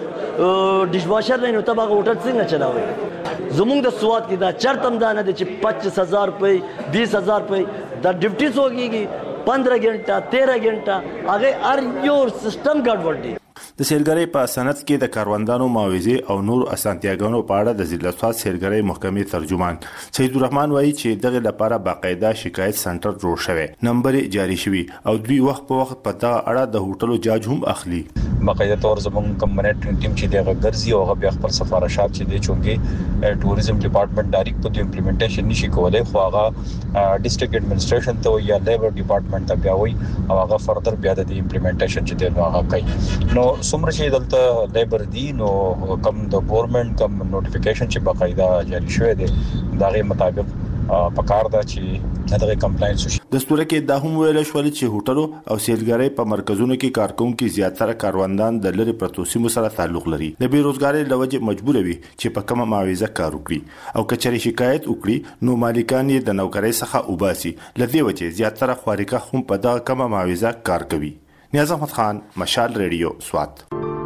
ډیش واشر نه نو تبغه هوټل څنګه چلاوي. زموږ د سواد کې دا چرتم دا نه دي چې پچیس هزار روپۍ بیس هزار روپۍ دا ډیوټي سوګيږي پندرہ گھنٹہ تیرہ گھنٹہ هغه هر یو سیستم ګډوډ دی. د سیلګرۍ په صنعت کې د کاروندانو معاوضې او نور اسانتیاګانو په اړه د ضلع سواد سیلګرۍ محکمې ترجمان سید الرحمن وایي چې دغه لپاره باقاعده شکایت سنټر جوړ شوی، نمبر جاری شوی او دوی وخت په وخت په دغه اړه د هوټلو جاج هم اخلي. باقاعده تور زموږ کمپنی ټیم چې دغه ګرځي او هغه خپل سفارشات چې دی چونګي ټوریزم ډپارټمنټ ډایرکټ په امپلیمنټیشن نشي کولای، خو هغه ډیسټریکټ ایڈمنسټریشن ته یا لیبر ډپارټمنټ ته بیا وي او هغه فردر بیا د امپلیمنټیشن چې دی هغه کوي. نو څومره چې دلته لیبر دی نو کم د ګورنمنت کم نوټیفیکیشن چې باقاعده جاری شوی دی دغه مطابق پکار دا چې دغه کمپلاینس شي. دستور کې دا هم ویل شول چې هوټلو او سیلګرۍ په مرکزونو کې کارکونکو زیاتره کاروندان د لری پرتو سیمو سره تعلق لري، د بیروزګاری لوجه مجبور وي چې په کومه معاوضه کار وکړي او کچري شکایت وکړي نو مالکان یې د نوکرۍ څخه وباسي. لدی وجه زیاتره خوارکه هم په دغه کومه معاوضه کار کوي. نیاز احمد خان، مشال ریډیو، سوات.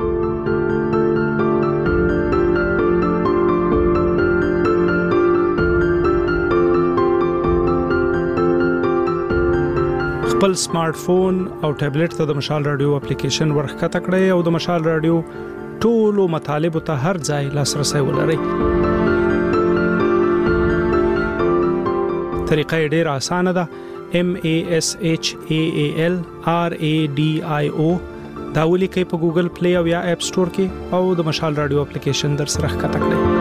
خپل سمارټ فون او ټابلیټ ته د مشال رادیو اپلیکیشن ورخکته کړئ او د مشال رادیو ټولو مطالب ته هر ځای لاسرسي ولرئ. طریقه ډیره اسانه ده. M A S H A A L R A D I O دا ولیکئ په ګوګل پلی او یا اپ سٹور کې او د مشال رادیو اپلیکیشن در سره ښکته کړئ.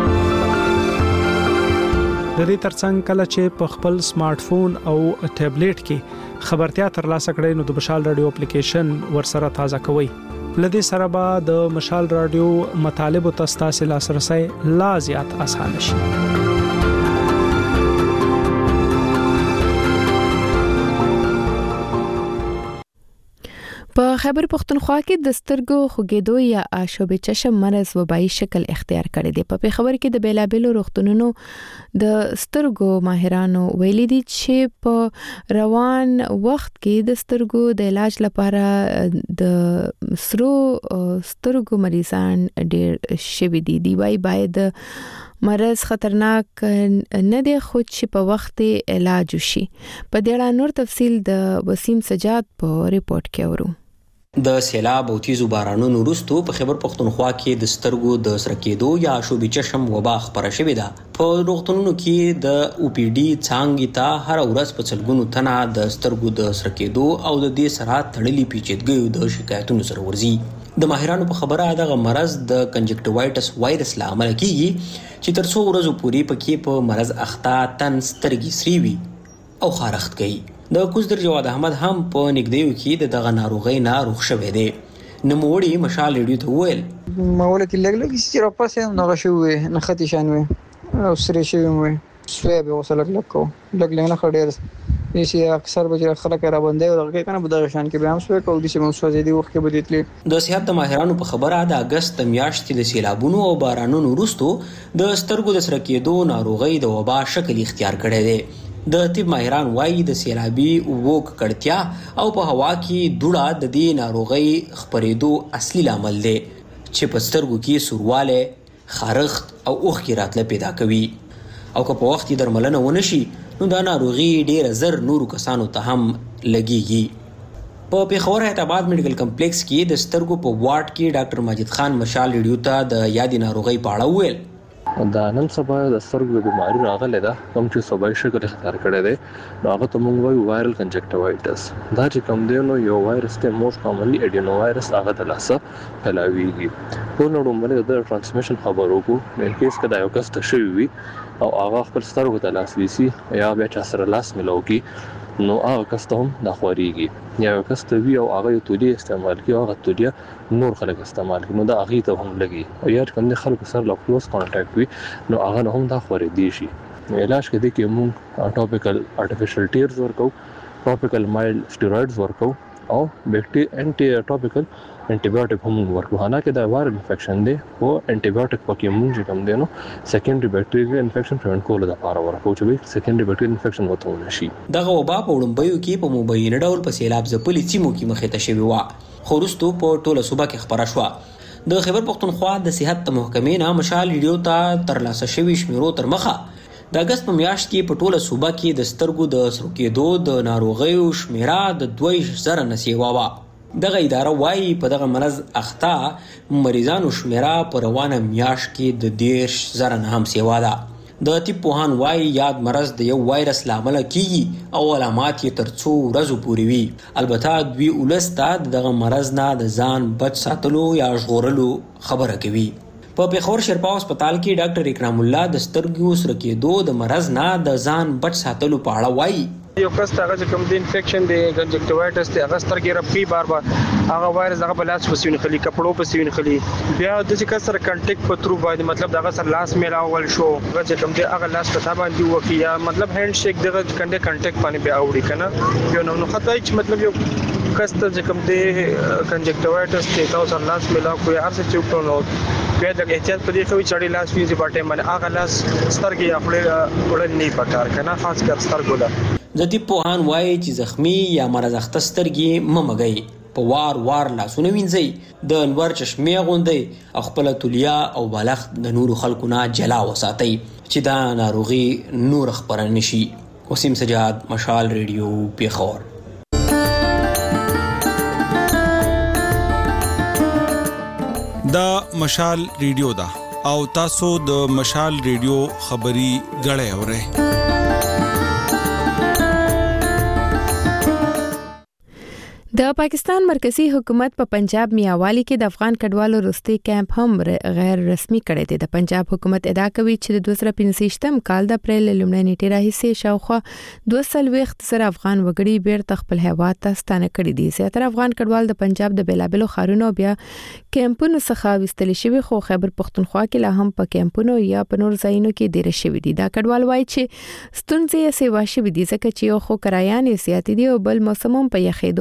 د دې ترڅنګ کله چې په خپل سمارټ فون او ټابلیټ کې خبرتیا ترلاسه کړئ نو د مشال رادیو اپلیکیشن ورسره تازه کوئ. لدې سره به د مشال رادیو مطالب او تاسو لاسرسي لا زیات اسانه شي. په خیبر پختونخوا کې د سترګو خوګېدو یا آشوب چشم مرض وبایي شکل اختیار کړی دی. په پیښور کې د بیلابېلو روغتونونو د سترګو ماهرانو ویلي دي چې په روان وخت کې د سترګو د علاج لپاره د سرو سترګو مریضان ډېر شوي دي. دی وايي باید مرض خطرناک نه دی خو چې په وخت علاج وشي. په دې اړه نور تفصیل د وسیم سجاد په ریپورت کې اورو. د سیلاب او تیزو بارانونو وروسته په خیبر پختونخوا کې د سترګو د سره کېدو یا شوبې چشم وبا خپره شوې ده. په روغتونونو کې د او پی ډي څانګې ته هر ورځ په څلګونو تنه د سترګو د سره کېدو او د دې سره تړلې پیچیدګیو د شکایتونو سره ورځي. د ماهرانو په خبره دغه مرض د کنجکټیوایټس وایرس له امله کیږي چې تر څو ورځې پورې پکې په مرض اخته تن سترګې سری وي او خارښت کوي. د کوزدر جواد احمد هم په نګدیو کې د دغه ناروغۍ نه روغ شوی دی. نوموړي مشال ریډیو ته وویل ماوله کې لګ لګ چې را پاسه نه غشوي نه ختی شانوي او سری شوی وي سوی به وسلک لکو لګ لګ نه خډیر یسی اکثر بجره خلک را باندې او دغه کنه بدغه شان کې به هم سوی کو دي چې مو سوځي دی وخت کې بدیتلی. د صحت ماهرانو په خبره د اگست میاشتې د سیلابونو او بارانونو وروسته د سترګو د سره کېدو ناروغۍ د وبا شکل اختیار کړی دی. د طب ماهران وایي د سیلابي ووک کړتیا او په هوا کې دوړه د دې ناروغۍ خپرېدو اصلي لامل دی چې په سترګو کې سورواله خارښت او اوښکې راتله پیدا کوي او که په وخت درملنه ونه شي نو دا ناروغي ډېره زر نورو کسانو ته هم لګیږي. په پیښور حیدرآباد میډیکل کمپلیکس کې د سترګو په واټ کې ډاکټر ماجد خان مشال ریډیو ته د یادې ناروغۍ په اړه وویل. دا نن سبا د سترګو بیماری راغله ده کوم چې صوبایي شکل اختیار کړی دی نو هغه ته موږ وایو وایرل کنجکټیوایټس. دا چې کوم دی نو یو وایرس ته موست کامنلی اډینو وایرس هغه د لاسه پلاویږي. په نړۍ باندې د ټرانسمیشن خبرو کو ان کیس کدا یو کس ته شوی وي او هغه خپل سترګو ته لاس ویسي یا بیا چا سره لاس ملو کی نو هغه کس ته هم د خوريږي یا کس ته وی او هغه یو تولی استعمال کی او هغه تولی نور خلک استعمال کی نو دا هغه ته هم لګي او یا کوم خلک سره له کلوز کانټاکټ وي نو هغه هم دا خوري دي شي. علاج کې دي کې موږ ټاپیکل آرټیفیشل ټیرز ورکو ټاپیکل مایلډ سټیرویډز ورکو او بیکټی انټي ټاپیکل انټي بایوټیک هم ورکو. حالانکه دا وایرل انفیکشن دی او انټي بایوټیک پکې موږ کوم دی نو سیکنډري بکټیریل انفیکشن پریونټ کول د لپاره ورکو چې سیکنډري بکټیریل انفیکشن وته ونشي. دغه وبا په وړاندې کې په مبینه ډول په سیلاب ځپلې سیمو کې مخې ته شوی و خو وروسته په ټوله صوبه کې خبره شوه. د خیبر پختونخوا د صحت محکمې نه مشال ریډیو ته ترلاسه شوی شمیرو تر مخه د اگست په میاشت کې په ټوله صوبه کې د سترګو د سرو کېدو د ناروغیو شمیره د دوه زره نه سیوا وه. دغه اداره وایي په دغه مرض اخته مریضانو شمیره په روانه میاشت کې د دېرش زره نه هم سیوا ده. د طب پوهان وایي یاد مرض د یو وایرس لامل کیږي او علامات یې تر څو ورځو پورې وي. البته دوی ولس ته دغه مرض نه د ځان بچ ساتلو یا ژغورلو خبره کوي. په پیښور شرپا هسپتال کې ډاکټر اکرام الله د سترګو سره کېدو د مرض نه د ځان بچ ساتلو په اړه وایي. یو کس هغه چې کوم د انفیکشن دی کنجکټیوایټس دی هغه سترګې رپي بار بار هغه وایرس هغه بلاس پسوین خلی کپړو پسوین خلی بیا د چې کس سره کنټیکټ په ترو باندې مطلب دغه سره لاس میلاول شو هغه چې کوم دی هغه لاس په باندې وکی یا مطلب هاند شیک دغه کنده کنټیکټ باندې بیا اوړي کنه یو نو خدای چې مطلب یو کس ته چې کوم دی کنجکټیوایټس دی تاسو سره لاس میلاو کوی هر څه چې نو بیا د احتیاط په دې خو چړې لاس ویزي پټه باندې هغه لاس سترګې خپل وړل نه پکار کنه خاص کر سترګو له د طب پوهان وایي چې زخمی یا مرض اخته سترګې مه مږئ. په وار وار لاسونه وینځئ د انور چشمې غوندئ او خپله تولیه او بالښت د نورو خلکو نه جلا وساتئ چې دا ناروغي نور خپره نشي. وسیم سجاد مشال ریډیو پیښور. دا مشال ریډیو دا او تاسو د مشال ریډیو خبري غړې اورئ. د پاکستان مرکزی حکومت په پنجاب میاوالی کې د افغان کډوالو روستي کیمپ هم غیر رسمي کړی دی. د پنجاب حکومت ادعا کوي چې د دوه زره پنځه کال د اپریل لومړۍ نیټې راهیسې شاوخوا دوه سلويخت سره افغان وګړي بیرته خپل هیواد ته ستانه کړي دي. زیاتره افغان کډوال د پنجاب د بیلابلو ښارونو بیا کیمپونو څخه وستل شوي خو خیبر پختونخوا کې لا هم په کیمپونو یا په نور ځایونو کې ډیر شوي دي. دا کډوال وایي چې ستونزې یې سیوا شوي دي ځکه چې یو خو کرایان یې زیات دي او بل موسم هم په یخېدو دی او په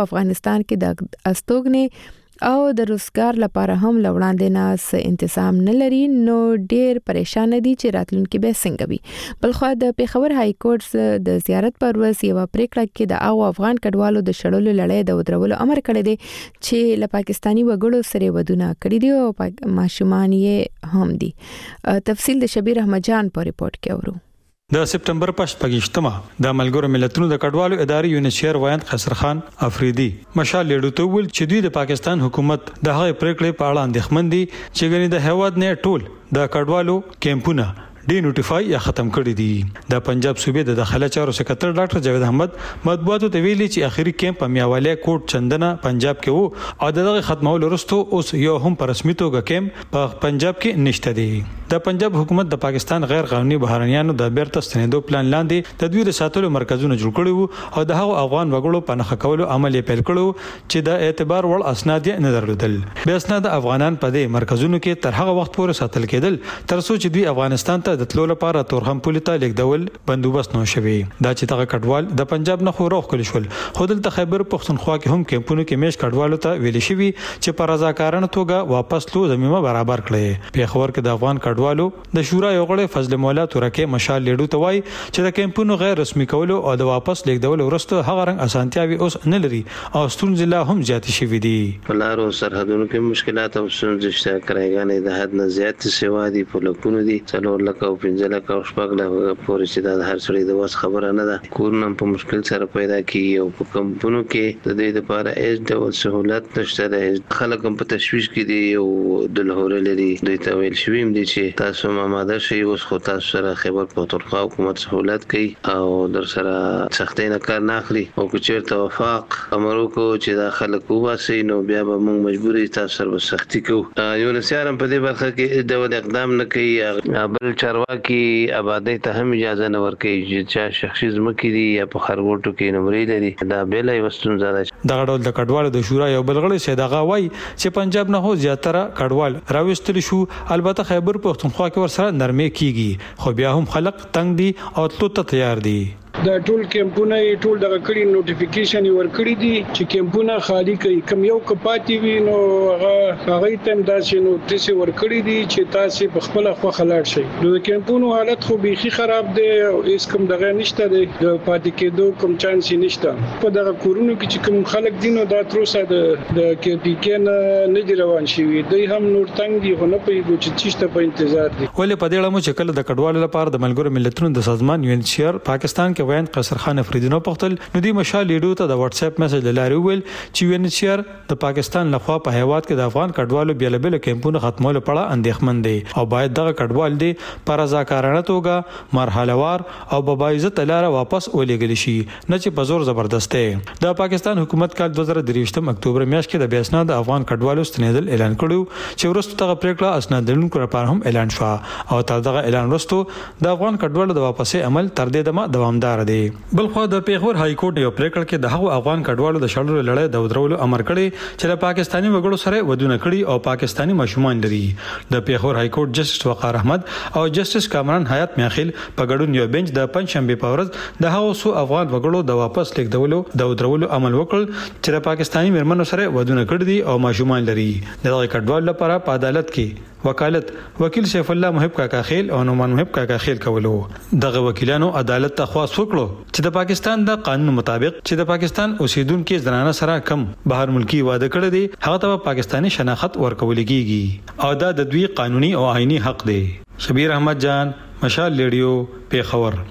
افغانستان کې د استوګنې او د روزګار لپاره هم لوړاندې نه انتظام نه لري نو ډېر پریشان دي چې راتلونکي به څنګه وي. بلخو د پیښور های کورټ د زیارت پر ورځ یو پریکړه کې د او افغان کډوالو د شړلو لړۍ د ودرولو امر کړی دی چې له پاکستانی وګړو سره ودونه کړی دي او ماشومان یې هم دي. تفصیل د شبیر احمد جان په ریپورت کې اورو. د سپټمبر په شپږمه د ملګرو ملتونو د کډوالو ادارې یونیسیر وایند خسر خان افریدي مشال لیډو ته ویل چې دوی د پاکستان حکومت د هغه پریکړې په اړه اندېښمن دي چې ګنې د هیواد نه ټول د کډوالو کیمپونه ډی نوټیفای یا ختم کړی دي. د پنجاب صوبې د داخله چارو سکرټر ډاکټر جاوید احمد مطبوعاتو ته ویلي چې اخیری کیمپ په میاواله کوټ چندنا پنجاب کې وو او دغه ختمولو وروسته اوس یو هم په رسمي توګه کیمپ په پنجاب کې نشته دی. د پنجاب حکومت د پاکستان غیر قانوني بهرانيانو د بیرته ستنېدو پلان لاندې د دوی د ساتلو مرکزونه جوړ کړي وو او د هغو افغان وګړو په نخښه کولو عمل یې پیل کړو چې د اعتبار وړ اسناد یې نه درلودل. به اسناد افغانان په دې مرکزونو کې تر هغه وخت پورې ساتل کېدل تر څو چې دوی افغانستان ته د تلو لپاره تورخم پولیس ته لیږدول بندوبست نو شوی. دا چې دغه کډوال د پنجاب نه خو روغ کړی شول خو دلته خیبر پښتونخوا کې هم کیمپونو کې میش کډوالو ته ویل شوی چې په رضاکارانه توګه واپس تلو زمينه برابر کړي. پیښور کې د افغان کډوالو د شورا یو غړی فضل مولا تورکه مشال لیډو ته وای چې د کیمپونو غیر رسمي کولو او د واپس لیږدولو وروسته هغه رنګ اسانتیاوي اوس نه لري او ستونزې لا هم زیات شوې دي. په لارو سرحدونو کې مشکلات او ستونزې شته. کرایګانې د حد نه زیات سیوا دي په لکونو دي څلور لک او پنځه لک او شپږ لک پورې چې د هر سړي د واس خبره نه ده. کورونه په مشکل سره پیدا کیږي او په کمپونو کې د دې لپاره هیڅ ډول سہولت نشته ده. خلک هم په تشویش کې دي او د لهور لري دوی ته ویل شوی دی چې تاسو ماده شي اوس خو تاسو سره خبر پښتونخوا حکومت سہولت کوي او در سره سختۍ نه کار نه اخلي او که چیرته وفاق امر وکړو چې دا خلک وباسي نو بیا به موږ مجبوري تاسو سره سختي کوو. یونیسیر هم په دې برخه کې ډول اقدام نه کوي. بل چارواکي آبادی ته هم اجازه نه ورکوي چې شخصي ځمکې دي یا په خرګوټو کې نمرې لري. دا بیل یې وستونزه ده. دغه ډول د کډوالو د شورا یو بل غړی سید هغه وای چې پنجاب نه هو زیاتره کډوال راوستل شو. البته خیبر پښتونخوا کې ورسره نرمي کیږي خو بیا هم خلک تنگ دي او تلو ته تیار دي. دا ټول کیمپونه ټول دغه کړي نوټیفیکیشن ور کړی دي چې کیمپونه خالی کوي. کم یو کپاتې وي نو هغه هغه تم داسې نوټیس ور کړی دي چې تاسو په خپل خو خلاړ شي. نو کیمپونو حالت خو بيخي خراب دي او هیڅ کوم دغه نشته دي د پاتې کېدو کوم چانس نشته. په دغه کورونو کې چې کوم خلک دي نو دا تر اوسه د د کې پی کې نه نه دی روان شي. دوی هم نور تنګ دي خو نه پیږي چې چیشته په انتظار دي. ولې په دې اړه مو چې کله د کډوالو لپاره د ملګرو ملتونو د سازمان یونیسیر پاکستان کې وایند خسر خان افریدي نو پختل نو دی مشال لیډو ته د واتس اپ میسج لاره ویل چې یونیسیر د پاکستان لخوا په هیواد کې د افغان کډوالو بیل بیل کیمپونو ختمولو په اړه اندېښمن دي او باید دغه کډوال دي پر رضاکارانه توګه مرحله وار او په عزت لاره واپس ولېږل شي نه چې په زور زبردسته. د پاکستان حکومت کال دوه زره درویشتم اکتوبر میاشت کې د بیاسنا د افغان کډوالو ستنېدل اعلان کړو چې ورسته دغه پریکړه اسناد لرونکو لپاره هم اعلان شو او تر دغه اعلان وروسته د افغان کډوالو د واپسې عمل تر دې دمه دوامدار دی. بل خو د پیښور های کورټ یو پریکړه کې د هغو افغان کډوالو د شړلو لړۍ د ودرولو امر کړی چې د پاکستانی وګړو سره ودونه کړي او پاکستانی ماشومان لري. د پیښور های کورټ جسټس وقار احمد او جسټس کامران حیات میاخیل په ګډون یو بنچ د پنځشنبه په ورځ د هغو سو افغان وګړو د واپس لیږدولو د ودرولو عمل وکړ چې د پاکستانی مرمنو سره ودونه کړي دي او ماشومان لري. دغه کډوال لپاره په عدالت کې وکالت وکیل سیف الله محب کاکا خیل او نومان محب کاکا خیل کولو. دغه وکیلانو عدالت ته خواست وکړو چې د پاکستان د قانون مطابق چې د پاکستان اوسیدونکو زنانه سره کم بهر ملکی واده کړی دي هغه ته پاکستانی شناخت ورکول کیږي او دا د دوی قانوني او آئینی حق دی. شبیر احمد جان مشال ریډیو پیښور.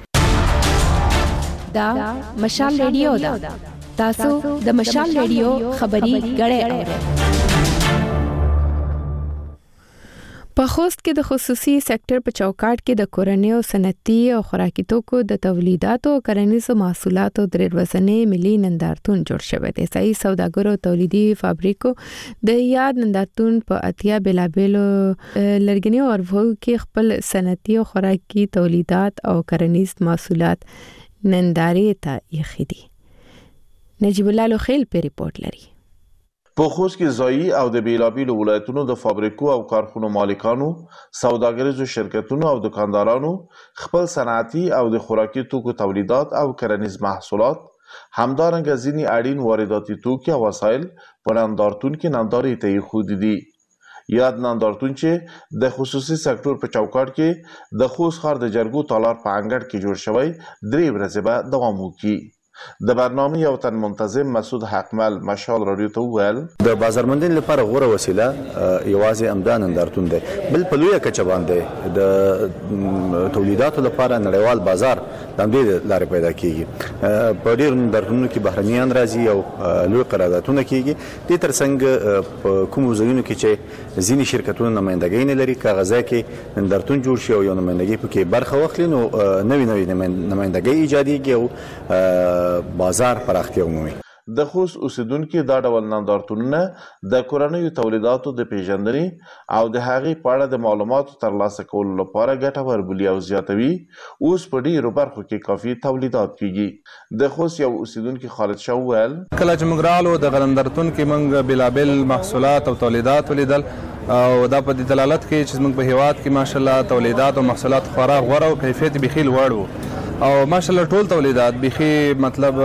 دا مشال ریډیو دا تاسو د مشال ریډیو خبري غړې اورئ. په خوست کې د خصوصي سکتور په چوکاټ کې د کورنۍ او صنعتي او خوراکي توکو د تولیداتو او کرنیزو محصولاتو درې ورځنی ملي نندارتون جوړ شوی دی. ځایي سوداګرو او تولیدي فابریکو د یاد نندارتون په اتیا بلابلو لرګینو اورو کې خپل صنعتي او خوراکي تولیدات او کرنیز محصولات نندارې ته یې دي. نجیب الله لوخیل په ریپورت لري. په خوست کې ځایي او د بیلابیلو ولایتونو د فابریکو او کارخونو مالکانو، سوداګریزو شرکتونو او دکاندارانو خپل صنعتي او د خوراکي توکو تولیدات او کرنیز محصولات همدارنګه ځینې اړین وارداتي توکي او وسایل په نندارتون کې نندارې ته ایښودي دي. یاد نندارتون چې د خصوصي سکتور په چوکاټ کې د خوست ښار د جرګو تالار په انګړ کې جوړ شوی درې ورځې به دوام وکړي. د برنامه یو تن منتظم مسعود حقمل مشال رادیو ته وویل د بازارموندنې لپاره غوره وسیله یوازې امدا نندارتون دی، بل په لویه کچه باندې د تولیداتو لپاره نړیوال بازار د همدې لارې پیدا کیږي. په ډېرو نندارتونونو کې بهرنیان راځي او لوی قراردادونه کیږي. دې ترڅنګ په کومو ځایونو کې چې ځینې شرکتونه نمایندګۍ نه لري کاغذای کې نندارتون جوړ شي او یو نمایندګۍ پکې برخه واخلي نو نوې نوې نمایندګۍ ایجادېږي او بازار پراختیا ومومي. د خوست اوسیدونکو دا ډول نندارتونونه د کورنیو تولیداتو د پیژندنې او د هغې په اړه د معلوماتو ترلاسه کولو لپاره ګټور بولي او زیاتوي. اوس په ډېرو برخو کې کافي تولیدات کیږي. د خوست یو اوسیدونکي خالد شاه وویل کله چې موږ راغلو د نندارتون کې موږ بېلابېل محصولات او تولیدات ولیدل او دا په دې دلالت کوي چې موږ په هیواد کې ماشاءالله تولیدات او محصولات خورا غوره او کیفیت بخیل وړ وو او ماشاءالله ټول تولیدات بخي مطلب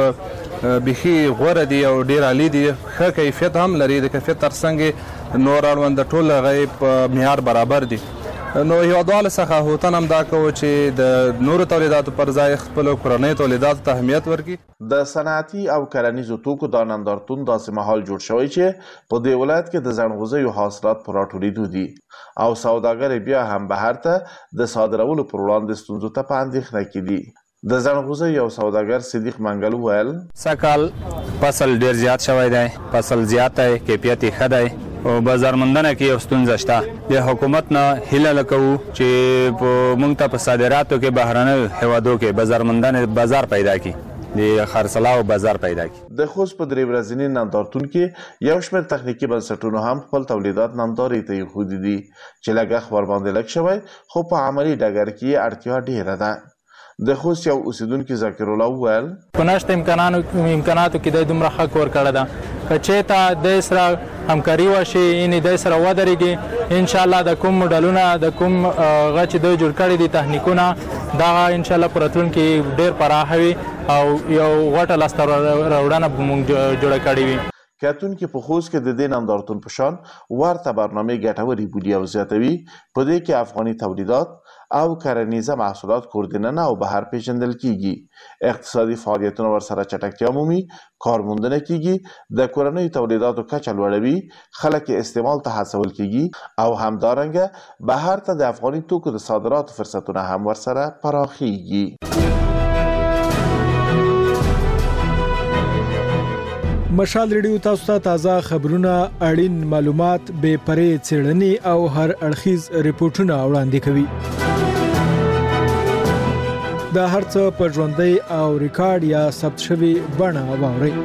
بخي غوره دي او ډیر عالی دي، ښه کیفیت هم لري. د کیفیت ترڅنګ نور اړوند ټول غي په معیار برابر دي. نو هیوادوال څخه هوتن هم دا کوو چې د نورو تولیداتو پر ځای خپل کورنۍ تولیداتو ته اهمیت ورکړي. د صنعتي او کرنیزو توکو دا نندارتون داسې مهال جوړ شوی چې په دې ولایت کې د ځنغوزیو حاصلات په راټولېدو دي او سوداګر بیا هم بهر ته د صادرولو پر وړاندې ستونزو ته په اندېښنه کې دي. د ځنغوزي یو سوداګر صدیق منګل وویل سکال فصل ډیر زیات شوی دی، فصل زیات دی، کیفیت ښه دی او بازار موندنه کې یو ستونزه شته. د حکومت نه هیله لکوو چې موږ ته په صادراتو کې بهرنیو هیوادو کې بازار موندنه بازار پیدا کړي، د خرڅلاو بازار پیدا کړي. د خوست په درې ورځني نندارتون کې یو شمېر تخنیکي بنسټونو هم خپل تولیدات نندارې ته ایښودي دي چې لګښت ورباندې لږ شوی خو په عملي ډګر کې اړتیا ډیره ده. د خوست یو اوسیدونکي ذکر الله وویل په نشته امکاناتو امکاناتو کې د دومره حق ورکړه ده که چېرته د سره همکاري وشي یعنې د سره ودرېږي انشاءالله د کوم موډلونه د کوم هغه چې دوی جوړ کړي دي تخنیکونه دغه انشاءالله په راتلونکي کې ډېر پراخه وي او یو غوټه لاسته راوړنه به موږ جوړه کړې وي. کتونکي په خوست کې د دې نندارتون په شان ورته برنامې ګټورې بولي او زیاتوي. په دې کې افغاني تولیدات او کرنیزه محصولات کوردننه او بهر پیژندل کیږي. اقتصادي فعالیتونه ورسره چټکتیا مومي، کارموندنه کیږي، د کورنیو تولیداتو کچه لوړوي، خلک استعمال ته هڅول کیږي او همدارنګه بهر ته د افغاني توکو د صادراتو فرصتونه هم ورسره پراخیږي. مشال ریډیو تاسو ته تازه خبرونه، اړین معلومات، بې پرې څېړنې او هر اړخیز ریپورتونه وړاندې کوي. دا هرڅه په ژوندۍ او ریکارډ یا ثبت شوی بڼه واورئ.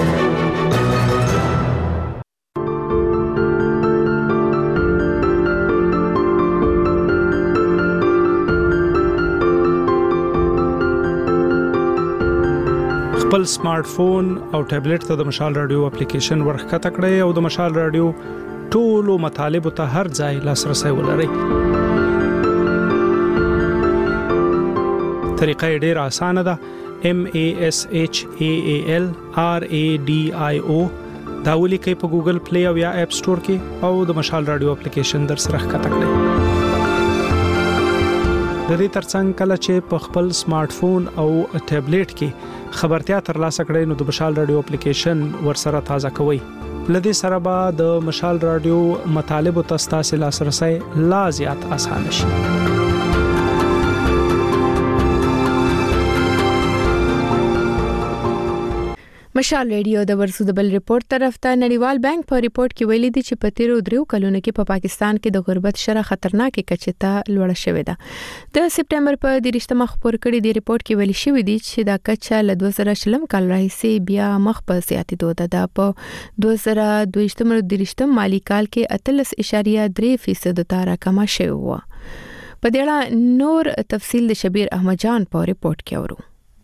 خپل سمارټ فون او ټابلیټ ته د مشال رادیو اپلیکیشن ورخکته کړئ او د مشال رادیو ټولو مطالبه ته هر ځای لاسرسي ولرئ. طریقه ډېر اسانه ده. M A S H A A L R A D I O دا ولیکئ په ګوګل پلی او یا اپ سٹور کې او د مشال رادیو اپلیکیشن در سره ښکته کړئ. د دې ترڅنګ کله چې په خپل سمارټ فون او ټابلیټ کې خبرتیا ترلاسه کړئ نو د مشال رادیو اپلیکیشن ورسره تازه کوئ. لدې سره به د مشال رادیو مطالبه ته تاسو لاسرسي لا زیات اسانه شي. مشال ریډیو د ورسو د بل ریپورت طرف ته نړیوال بانک په ریپورت کې ویلي دي چې په تیرو دریو کلونو کې په پا پاکستان کې د غربت شره خطرناکه کچه ته لوړه شوې ده. د سپټمبر په دیرشتمه خبر کړي دی ریپورت کې ویلي شوی دی چې دا کچه له دوه زره شلم کال راهیسې بیا مخ په زیاتېدو ده. په دوه زره دوه دیرشتم مالی کال کې اتلس اشاریه درې فیصد ته راکمه شوې و. په دې اړه نور تفصیل د شبیر احمد جان په ریپورت کې اورو.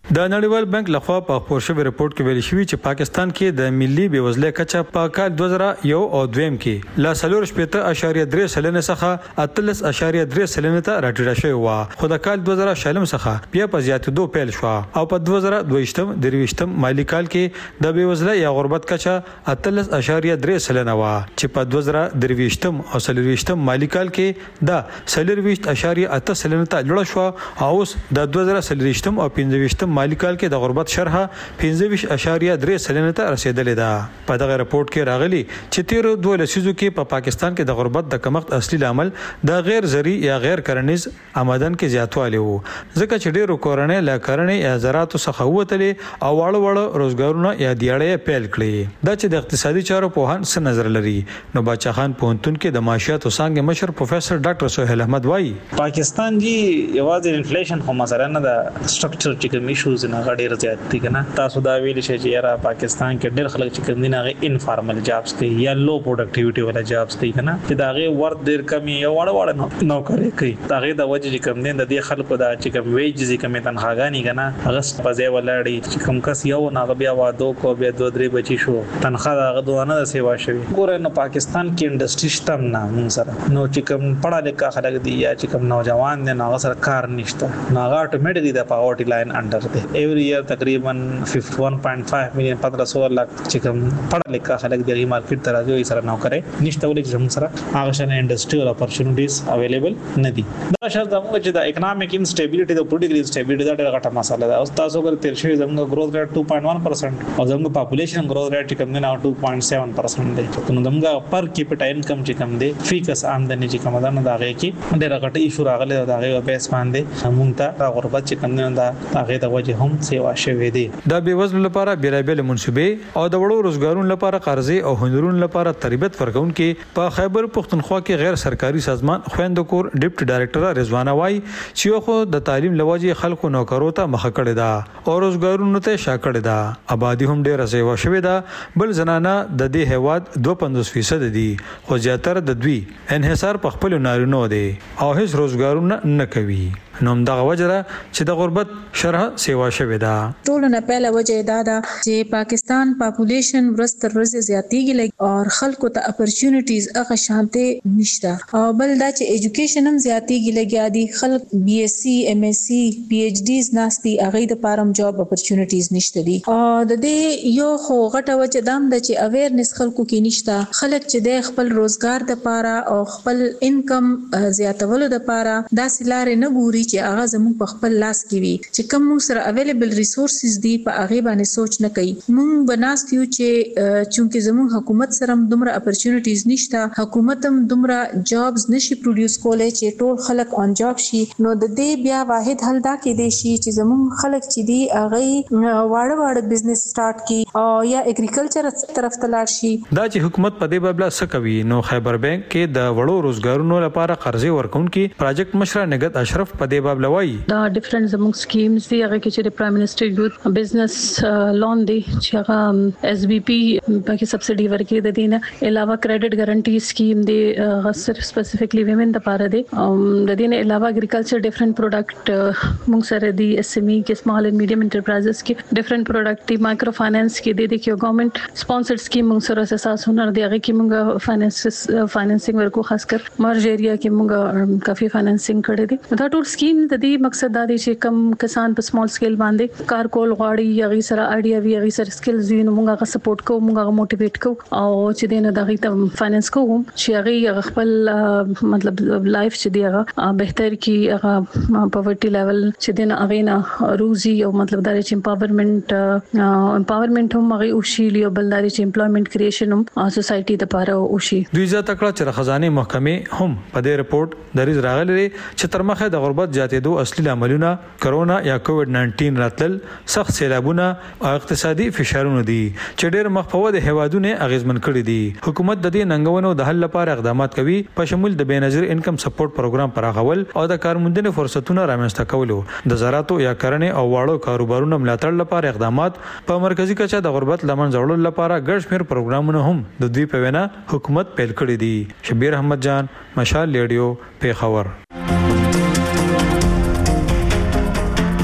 د نړیوال بانک لخوا په خبر شوی رپورت کې ویل شوی چې پاکستان کې د ملي بېوزلۍ کچه په کال دوه زره یو او دویم کې لا څلور شپږ اشاریه درې سلنه څخه اتلس اشاریه درې سلنه ته راټیټه شوې و، خو د کال دوه زره شلم څخه بیا په زیاتېدو پیل شو او په دوه زره دوهشتم درویشتم مالي کال کې د بېوزلۍ یا غربت کچه اتلس اشاریه درې سلنه و چې په دوه زره درویشتم او څلورویشتم مالي کال کې د څلورویشت اشاریه اته سلنه ته لوړه شو او اوس د دوه زره څلورویشتم او پنځویشتم مالي کال کې د غربت شرحه پنځه ویشت اشاریه درې سلنه ته رسیدلې ده. په دغه رپورت کې راغلي چې تیر دوه لسیزو کې په پاکستان کې د غربت د کمښت اصلي عامل د غیر زرعي یا غیر کرنیز آمدن کې زیاتوالی وو، ځکه چې ډېرو کورنۍ له کرنې یا زراعتو څخه ووتلې او واړه واړه روزګارونه یا دیاړې پیل کړې. دا چې د اقتصادي چارو پوهان څه نظر لري، نو باچا خان پوهنتون کې د معاشیاتو څانګې مشر پروفیسور ډاکټر سهیل احمد وایي پاکستان جی یوازې انفلیشن خو مسله نه ده، سټرکچر چې کوم ایشوز نه غډیر زیات دي کنه. تاسو دا ویل شي چې یاره پاکستان کې ډېر خلک چې کوم دي نه انفارمل جابز کوي یا لو پروډکټیویټي والا جابز کوي کنه، چې دا غي ورت ډېر کمی یا وړ وړ نوکری کوي. دا غي د وجه چې کوم دي د دې خلکو دا چې کوم ویجز کوم تنخواګانی کنه هغه په ځای ولاړی چې کوم کس یو نه بیا وادو کو بیا دوه درې بچی شو تنخواه هغه دوه نه سیوا شوی. ګوره نو پاکستان کې انډستری شته نه مونږ سره، نو چې کوم پڑھا لیکا خلک دي یا چې کوم نوجوان دي نو سره کار نشته، نو هغه اتوماتیکلی د پاورټی لاین انډر دی. ایوری ایئر تقریبا اکیاون پوائنٹ پنځه میلیون پندرہ سو لک چې کوم پڑھا لیکا خلک دی مارکیټ ته راځي سره نو کوي نشته ولې چې موږ سره هغه شنه انډستریال اپورچونټیز اویلیبل نه دي. دا شرط زموږ چې د اکونومیک انسټیبিলিټي د پولیټیکل انسټیبিলিټي دا ډېره غټه مسله ده. اوس تاسو ګر تیر شوی زموږ گروث ریټ two point one percent او زموږ پاپولیشن گروث ریټ چې کوم نه two point seven percent دی. نو زموږ پر کیپټا انکم چې کوم دی فیکس آمدنی چې کوم ده نو دا غي کې ډېره غټه ایشو راغله دا غي بیس باندې موږ ته غربت چې کوم نه دا هغه د وجه هم سیوا شوی دی. د بیوزلو لپاره بیلابل منصوبې او د وړو روزګارونو لپاره قرضې او هنرونو لپاره تربیت ورکوونکې په خیبر پختونخوا کې غیر سرکاري سازمان خويندکور ډیپټي ډایریکټر رضوانه وای چې خو د تعلیم لوجه خلکو نوکرو ته مخ کړی دا او روزګارونو ته شا کړی دا. آبادی هم ډیره سیوا شوی دا، بل زنانه د دې هواد دوه پنځوس فیصد دي، خو زیاتره د دوی انحصار په خپل نارینو دی او هیڅ روزګارونه نه کوي. نو دغه وجره چې د غربت شرح سیوا شوی دا. ټول نه پهله وجه دا ده چې پاکستان پاپولیشن ورځ تر ورځې زیاتېږي لګي او خلکو ته اپورچونټیز هغه شانته نشته، او بل دا چې ایجوکیشن هم زیاتېږي لګي دي خلک بي اس سي ایم اس سي پی ایچ ډیز ناشتي هغه د پارم جاب اپورچونټیز نشته دي. او د دې یو خو غټه وجه دام ده چې اویرنس خلکو کې نشته، خلک چې د خپل روزګار د پاره او خپل انکم زیاتولو د پاره دا سلاره نه ګوري چې هغه زموږ په خپل لاس کې وي، چې کوم موږ سره اویلیبل ریسورسز دي په هغه باندې سوچ نه کوي. موږ بناستیو چې چونکه زموږ حکومت سره دومره اپورچونټیز نشته، حکومت هم دومره جابز نشي پروډوس کولای چې ټول خلک اون جاب شي. نو د دې بیا واحد حل دا کې دی شي چې زموږ خلک چې دي هغه واړه واړه بزنس سٹارټ کی او یا اګریکلچر طرف ته لاړ شي. دا چې حکومت په دې بابل څه کوي، نو خیبر بانک کې د وړو روزګارونو لپاره قرضې ورکوونکي پروجیکټ مشر نګت اشرف په دې باب لوي دا ډیفرنٹ زموږ سکیمز دي هغه کې چې پرایم منسٹر یوث بزنس لون دی چې هغه اس بي پی پکې سبسډي ورکړي د دینه علاوه کریډټ ګارانټي سکیم دی هغه صرف سپیسیفیکلی ویمن د پاره دی. د دینه علاوه اګریکلچر ډیفرنٹ پروډکټ موږ سره دی اس ام ای کې سمال اینڈ میډیم انټرپرایزز کې ډیفرنٹ پروډکټ دی مایکرو فینانس کې دی د کې ګورنمنت سپانسرډ سکیم موږ سره اساس هنر دی هغه کې موږ فینانس فینانسینګ ورکو خاص کر مرج ایریا کې موږ کافي فینانسینګ کړی دی. دا ټول سکیم د دې مقصد دا دی چې کم کسان په سمال سکیل باندې کار کول غواړي یا غي سره اړیا وی غي سره سکلز وي، نو موږ هغه سپورټ کوو، موږ هغه موټیویټ کوو او چې دینه دغه ته فاینانس کوو چې هغه خپل مطلب لایف چې دی هغه بهتر کی هغه پاورټي لیول چې دینه هغه نه روزي او مطلب دا چې امپاورمنت امپاورمنت هم هغه او شی لیو بلداري چې امپلویمنت کریشن هم سوسايټي د پاره او شی. دوی ځکه کړه چې خزانه محکمه هم په دې رپورت دریز راغلي چې تر مخه د غربت زیاتېدو اصلي عاملونه کرونا یا کووډ ناینټین راتل، سخت سیلابونه او اقتصادي فشارونه دي چې ډېر مخفوه د هوادونه اغیزمن کړي دي. حکومت د دې ننګونو د حل لپاره اقدامات کوي، په شمول د بینظیر انکم سپورټ پروګرام پراخول او د کارموندنې فرصتونه رامنځته کولو، د زراعتو یا کرنې او واړو کاروبارونو ملاتړ لپاره اقدامات، په مرکزی کچه د غربت لمن ځوړلو لپاره ګډ شمیر پروګرامونه هم د دوی په وینا حکومت پیل کړي دي. شبیر احمد جان، مشال ریډیو، پیښور.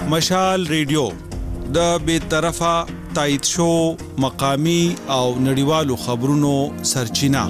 مشال ریډیو د بے طرفه تایید شو مقامی او نړیوالو خبرونو سرچینه.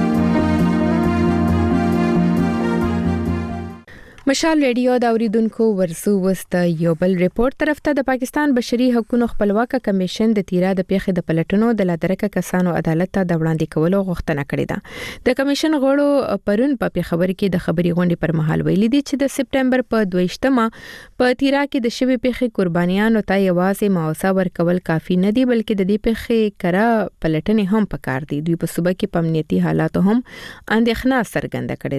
مشال ریډیو د اوریدونکو ورسو وست یو بل ریپورت طرف ته د پاکستان بشري حقوقو خپلواک کمیشن د تیرا د پیښې د پلټنو د لادرکه کسانو عدالت ته د وړاندې کولو غوښتنه کړې ده. د کمیشن غړو پرون په خبر کې د خبري غونډې پر مهال ویلي دي چې د سپټمبر په دویشتمه په تیرا کې د شوی پیښې قربانیانو ته یوازې معاوضه ورکول کافي نه دي بلکې د دې پیښې کرا پلټنې هم پکار دي. دوی په صوبه کې په امنیتي حالات هم اندېښنه څرګنده کړې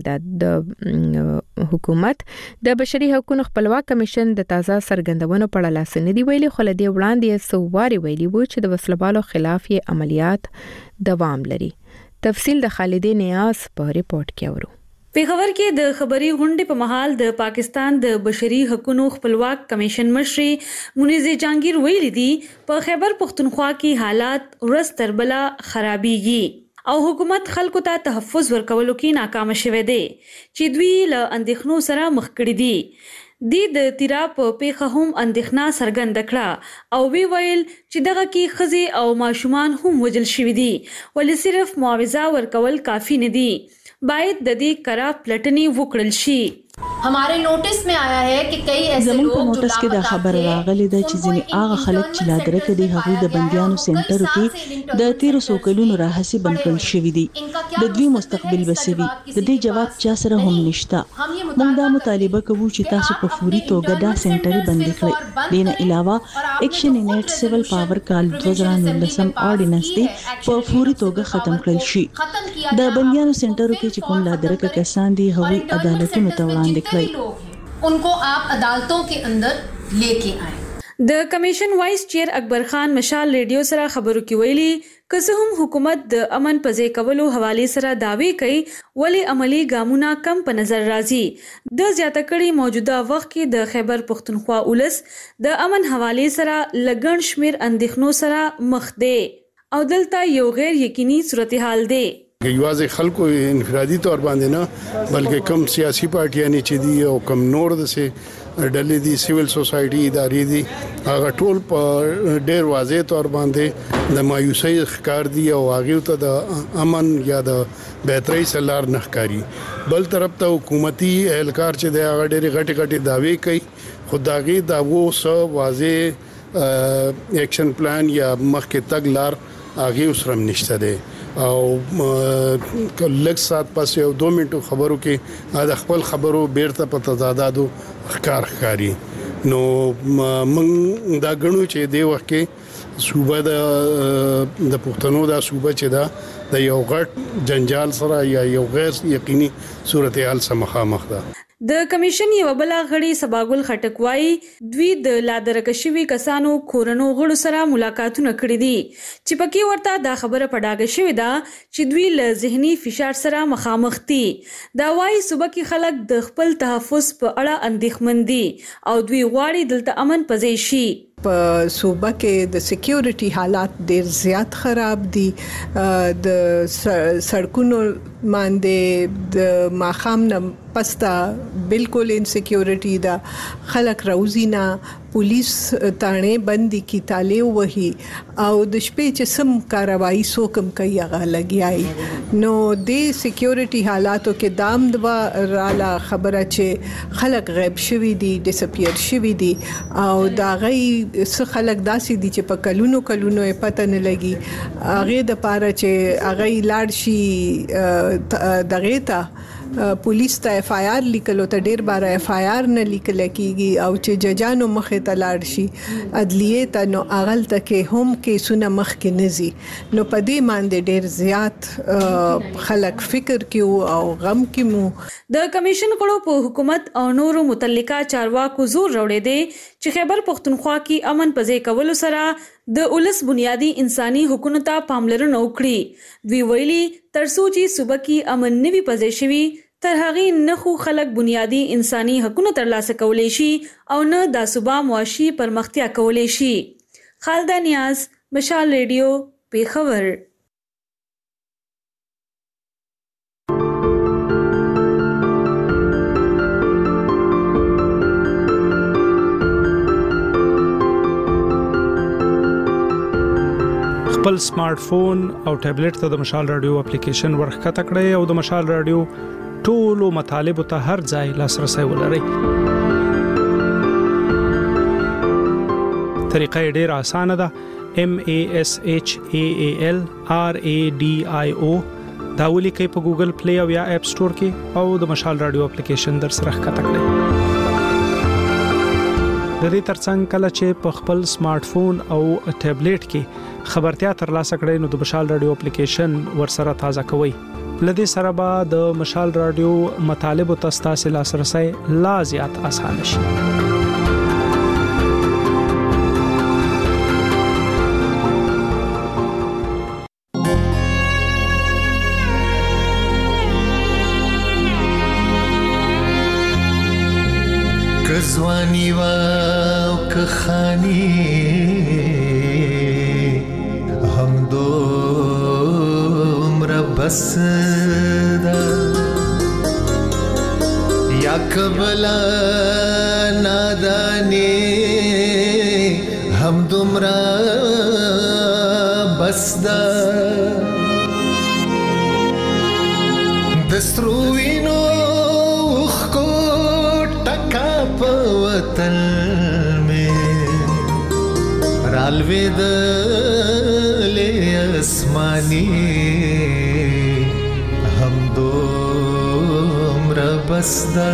ده. د حکومت د بشري حقوقو خپلواک کمیشن د تازه سرګندونو په اړه لاس نه دی ویلي خو لدی وړاندې سوواري ویلي وو چې د وسلوالو خلاف یې عملیات دوام لري. تفصیل د خالدې نیاز په ریپورت کې اورو. پیښور کې د خبري غونډې په محل د پاکستان د بشري حقوقو خپلواک کمیشن مشر منیز جهانگیر ویلي دي په خیبر پختونخوا کې حالات ورځ تر بله خرابېږي او حکومت خلکو ته تحفظ ورکولو کې ناکام شوه دي چې دوی له اندېښنو سره مخ کړي دي. د د تیرا په پیښه هم اندېښنه څرګنده کړه او وی ویل چې دغه کې خزي او ماشومان هم وجل شوي دي ولې صرف معاوضه ورکول کافی نه دي باید د دې کرا پلټنې وکړل شي. हमारे नोटिस में आया है कि कई ऐसे लोग जो नोटिस کې د خبر راغلي د چې ځینې هغه خلک چې لادرکه دي هغه د بنديانو سنټرو کې د تیر سو کلونو راهسي بنکل شوی دي د دوی مستقبل بسوي د دې جواب چا سره هم نشته. موږ دا مطالبه کوو چې تاسو په فوري توګه دا سنټر بند کړئ. دینه علاوه اکشن انټ سیول پاور کال دوه زره نولسم اورډیننس دی په فوري توګه ختم کړل شي. د بنديانو سنټرو کې چې کوم لادرکه کسان دي هغوی عدالتونو ته उनको आप अदालतों के अंदर लेके आए. د کمیشن وایس چیر اکبر خان مشال ریډیو سره خبرو کې ویلي که څه هم حکومت د امن پځې کولو حواله سره داوی کوي ولی عملی ګامونه کم په نظر راځي. د زیاته کړي موجوده وخت کې د خیبر پختونخوا اولس د امن حواله سره لګن شمیر اندېښنو سره مخ دی او دلته یو غیر یقیني صورتحال دی. یوازې خلکو انفرادي تور باندې نه بلکې کم سیاسي پارټیانې چې دي او کم نور د سه ډلې دي سیویل سوسایټي ادارې دي هغه ټول په ډېر واضح تور باندې د مایوسۍ ښکار دي او هغه ته د امن یا د بهتري سلار نه ښکاری. بل طرف ته حکومتي اهلکار چې د هغه ډېر غټي غټي داوی کوي خدایي دا وو سو واضح اکشن پلان یا مخکې تګ لار هغه سره نشته دي او لږ سات پس یو دو منټو خبرو کې دا خپل خبرو بیرته په تضادادو ښکار ښکاری. نو موږ دا غنو چې دی وخت کې صوبه د د پښتنو دا صوبه چې دا د یو غټ جنجال سره یا یو غیر یقیني صورتحال سره مخامخ ده. د کمیشن یو بل غړي سباګل خټکوای دوی د لادرکشوي کسانو کورونو غړو سره ملاقاتونه کړې دي چې پکې ورته دا خبره پډاګه شوې ده چې دوی له ذهني فشار سره مخامخ دي. دا وايي صوبه کې خلک د خپل تحفظ په اړه اندېښمن دي او دوی غواړي دلته امن پځې شي. په صوبه کې د سکیورټي حالات ډېر زیات خراب دي. د سړکونو باندې د ماخام نه پستا بالکل انسکیورټي دا خلک راوزینا پولیس تانه بندي کی تاله وਹੀ او د شپې چې سم کاروایی سوکم کوي هغه لګیای نو د سکیورټي حالاتو کې دام دوا رااله خبره چې خلک غیب شوي دي ډیسپیر شوي دي او دا غي څه خلک داسي دي چې په کلونو کلونو پته نه لګي هغه د پاره چې هغه لاړ شي دغه ته پولیس ته اف آی آر لیکلو ته ډیر بار اف آی آر نه لیکل کیږي او چې ججانو مخه ته لاړ شي عدلیه ته نو اغل ته کې هم کې سونه مخ کې نزي نو پدې باندې ډیر زیات خلک فکر کیو او غم کیمو. د کمیشن کړو په حکومت او نورو متعلقه چارواکو زور وروړي دي چې خیبر پختونخوا کې امن پځې کولو سره د اولس بنیادی انساني حقوقو ته پاملرنه وکړي. دوی ویلي ترڅو چې صوبه کې امن نوي پځې شوي تر هغه نه خو خلک بنیادی انساني حقوقو ترلاسه کولای شي او نه د صوبه معاشي پرمختیا کولای شي. خالده نیاز، مشال ریډیو، پیښور. خپل سمارټ فون او ټابلیټ ته د مشال رادیو اپلیکیشن ورخکته کړئ او د مشال رادیو ټولو مطالب ته هر ځای لاسرسي ولرئ. طریقه ډېره اسانه ده. M A S H A A L R A D I O دا ولیکئ په ګوګل پلی او یا اپ سٹور کې او د مشال رادیو اپلیکیشن در سره ښکته کړئ. د دې ترڅنګ کله چې په خپل سمارټ فون او ټابلیټ کې خبرتیا ترلاسه کړئ نو د مشال رادیو اپلیکیشن ورسره تازه کوئ. لدې سره به د مشال رادیو مطالب او تاسو لاسرسي لا زیات اسانه شي. کزوانی و کخانی هم دو بس دا یا کبلا نادانی هم دمرا بس دا دستروینو اخکو ٹکا پا وطن میں رالوی دلی اسمانی بسدا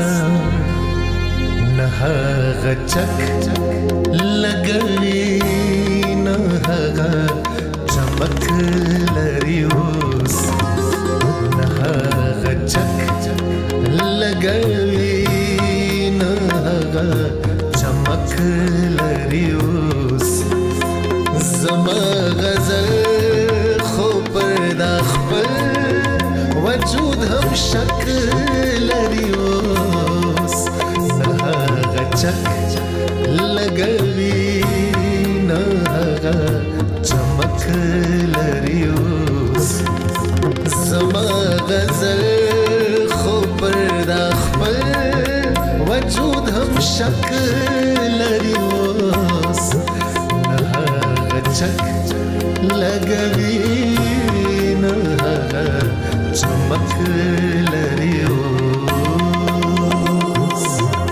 نه غچک لګوي نه چمک لري اوس نه غچک لګوي نه چمک لري اوس زما غزل خو پر د خپل وجود هم شکل لري اوس نه غچک لګوي نه چمک لري اوس زما غزل خو پر د خپل وجود هم شکل لري اوس نه غچک لګوي نه چمک لري اوس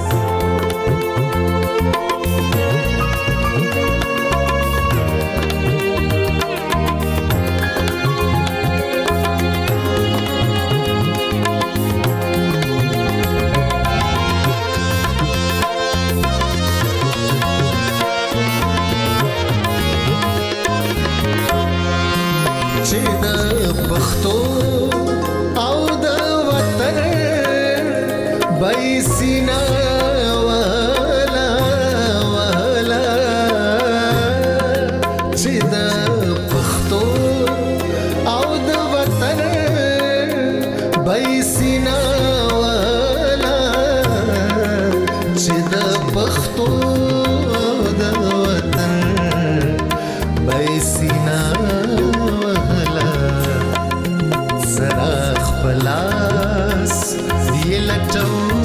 چې د پښتو سینا والا والا چې د پښتو او د وطن بای سینا والا چې د پښتو او د وطن بای سینا والا سراخ پلاس دی لټو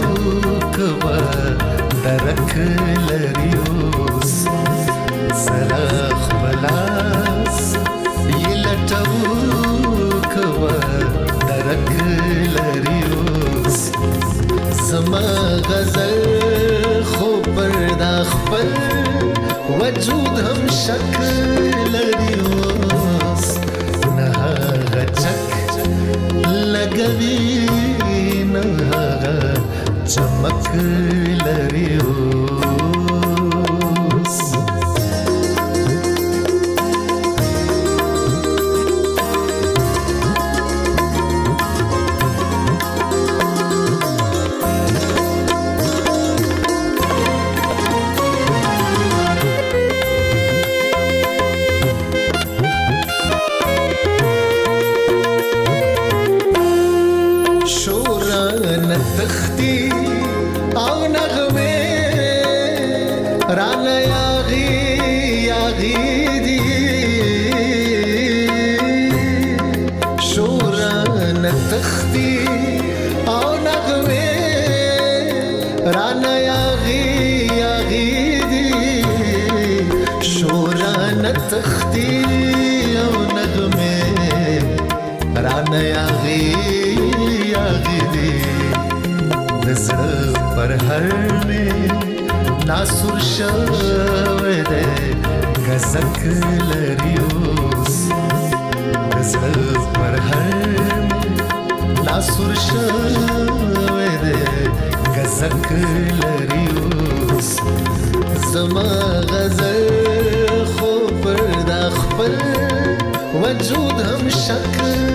درک لري اوس سلاخ بلاس یلټو کوا درک لري اوس زما غزل خو پر د خپل وجود هم شکل لري اوس نه غچک لګوي نه چمک لري اوس تختی او نغمه رانه یاغی یاغی دی شوران تختی او نغمه رانه یاغی یاغی دی شوران تختی او رانه یاغي یاغي دی نظر پر هر می ناسور شوه دی غزک لریوس نظر پر هر می ناسور شوه دی غزک لریوس زما غزل خو پر د خپل وجود هم شک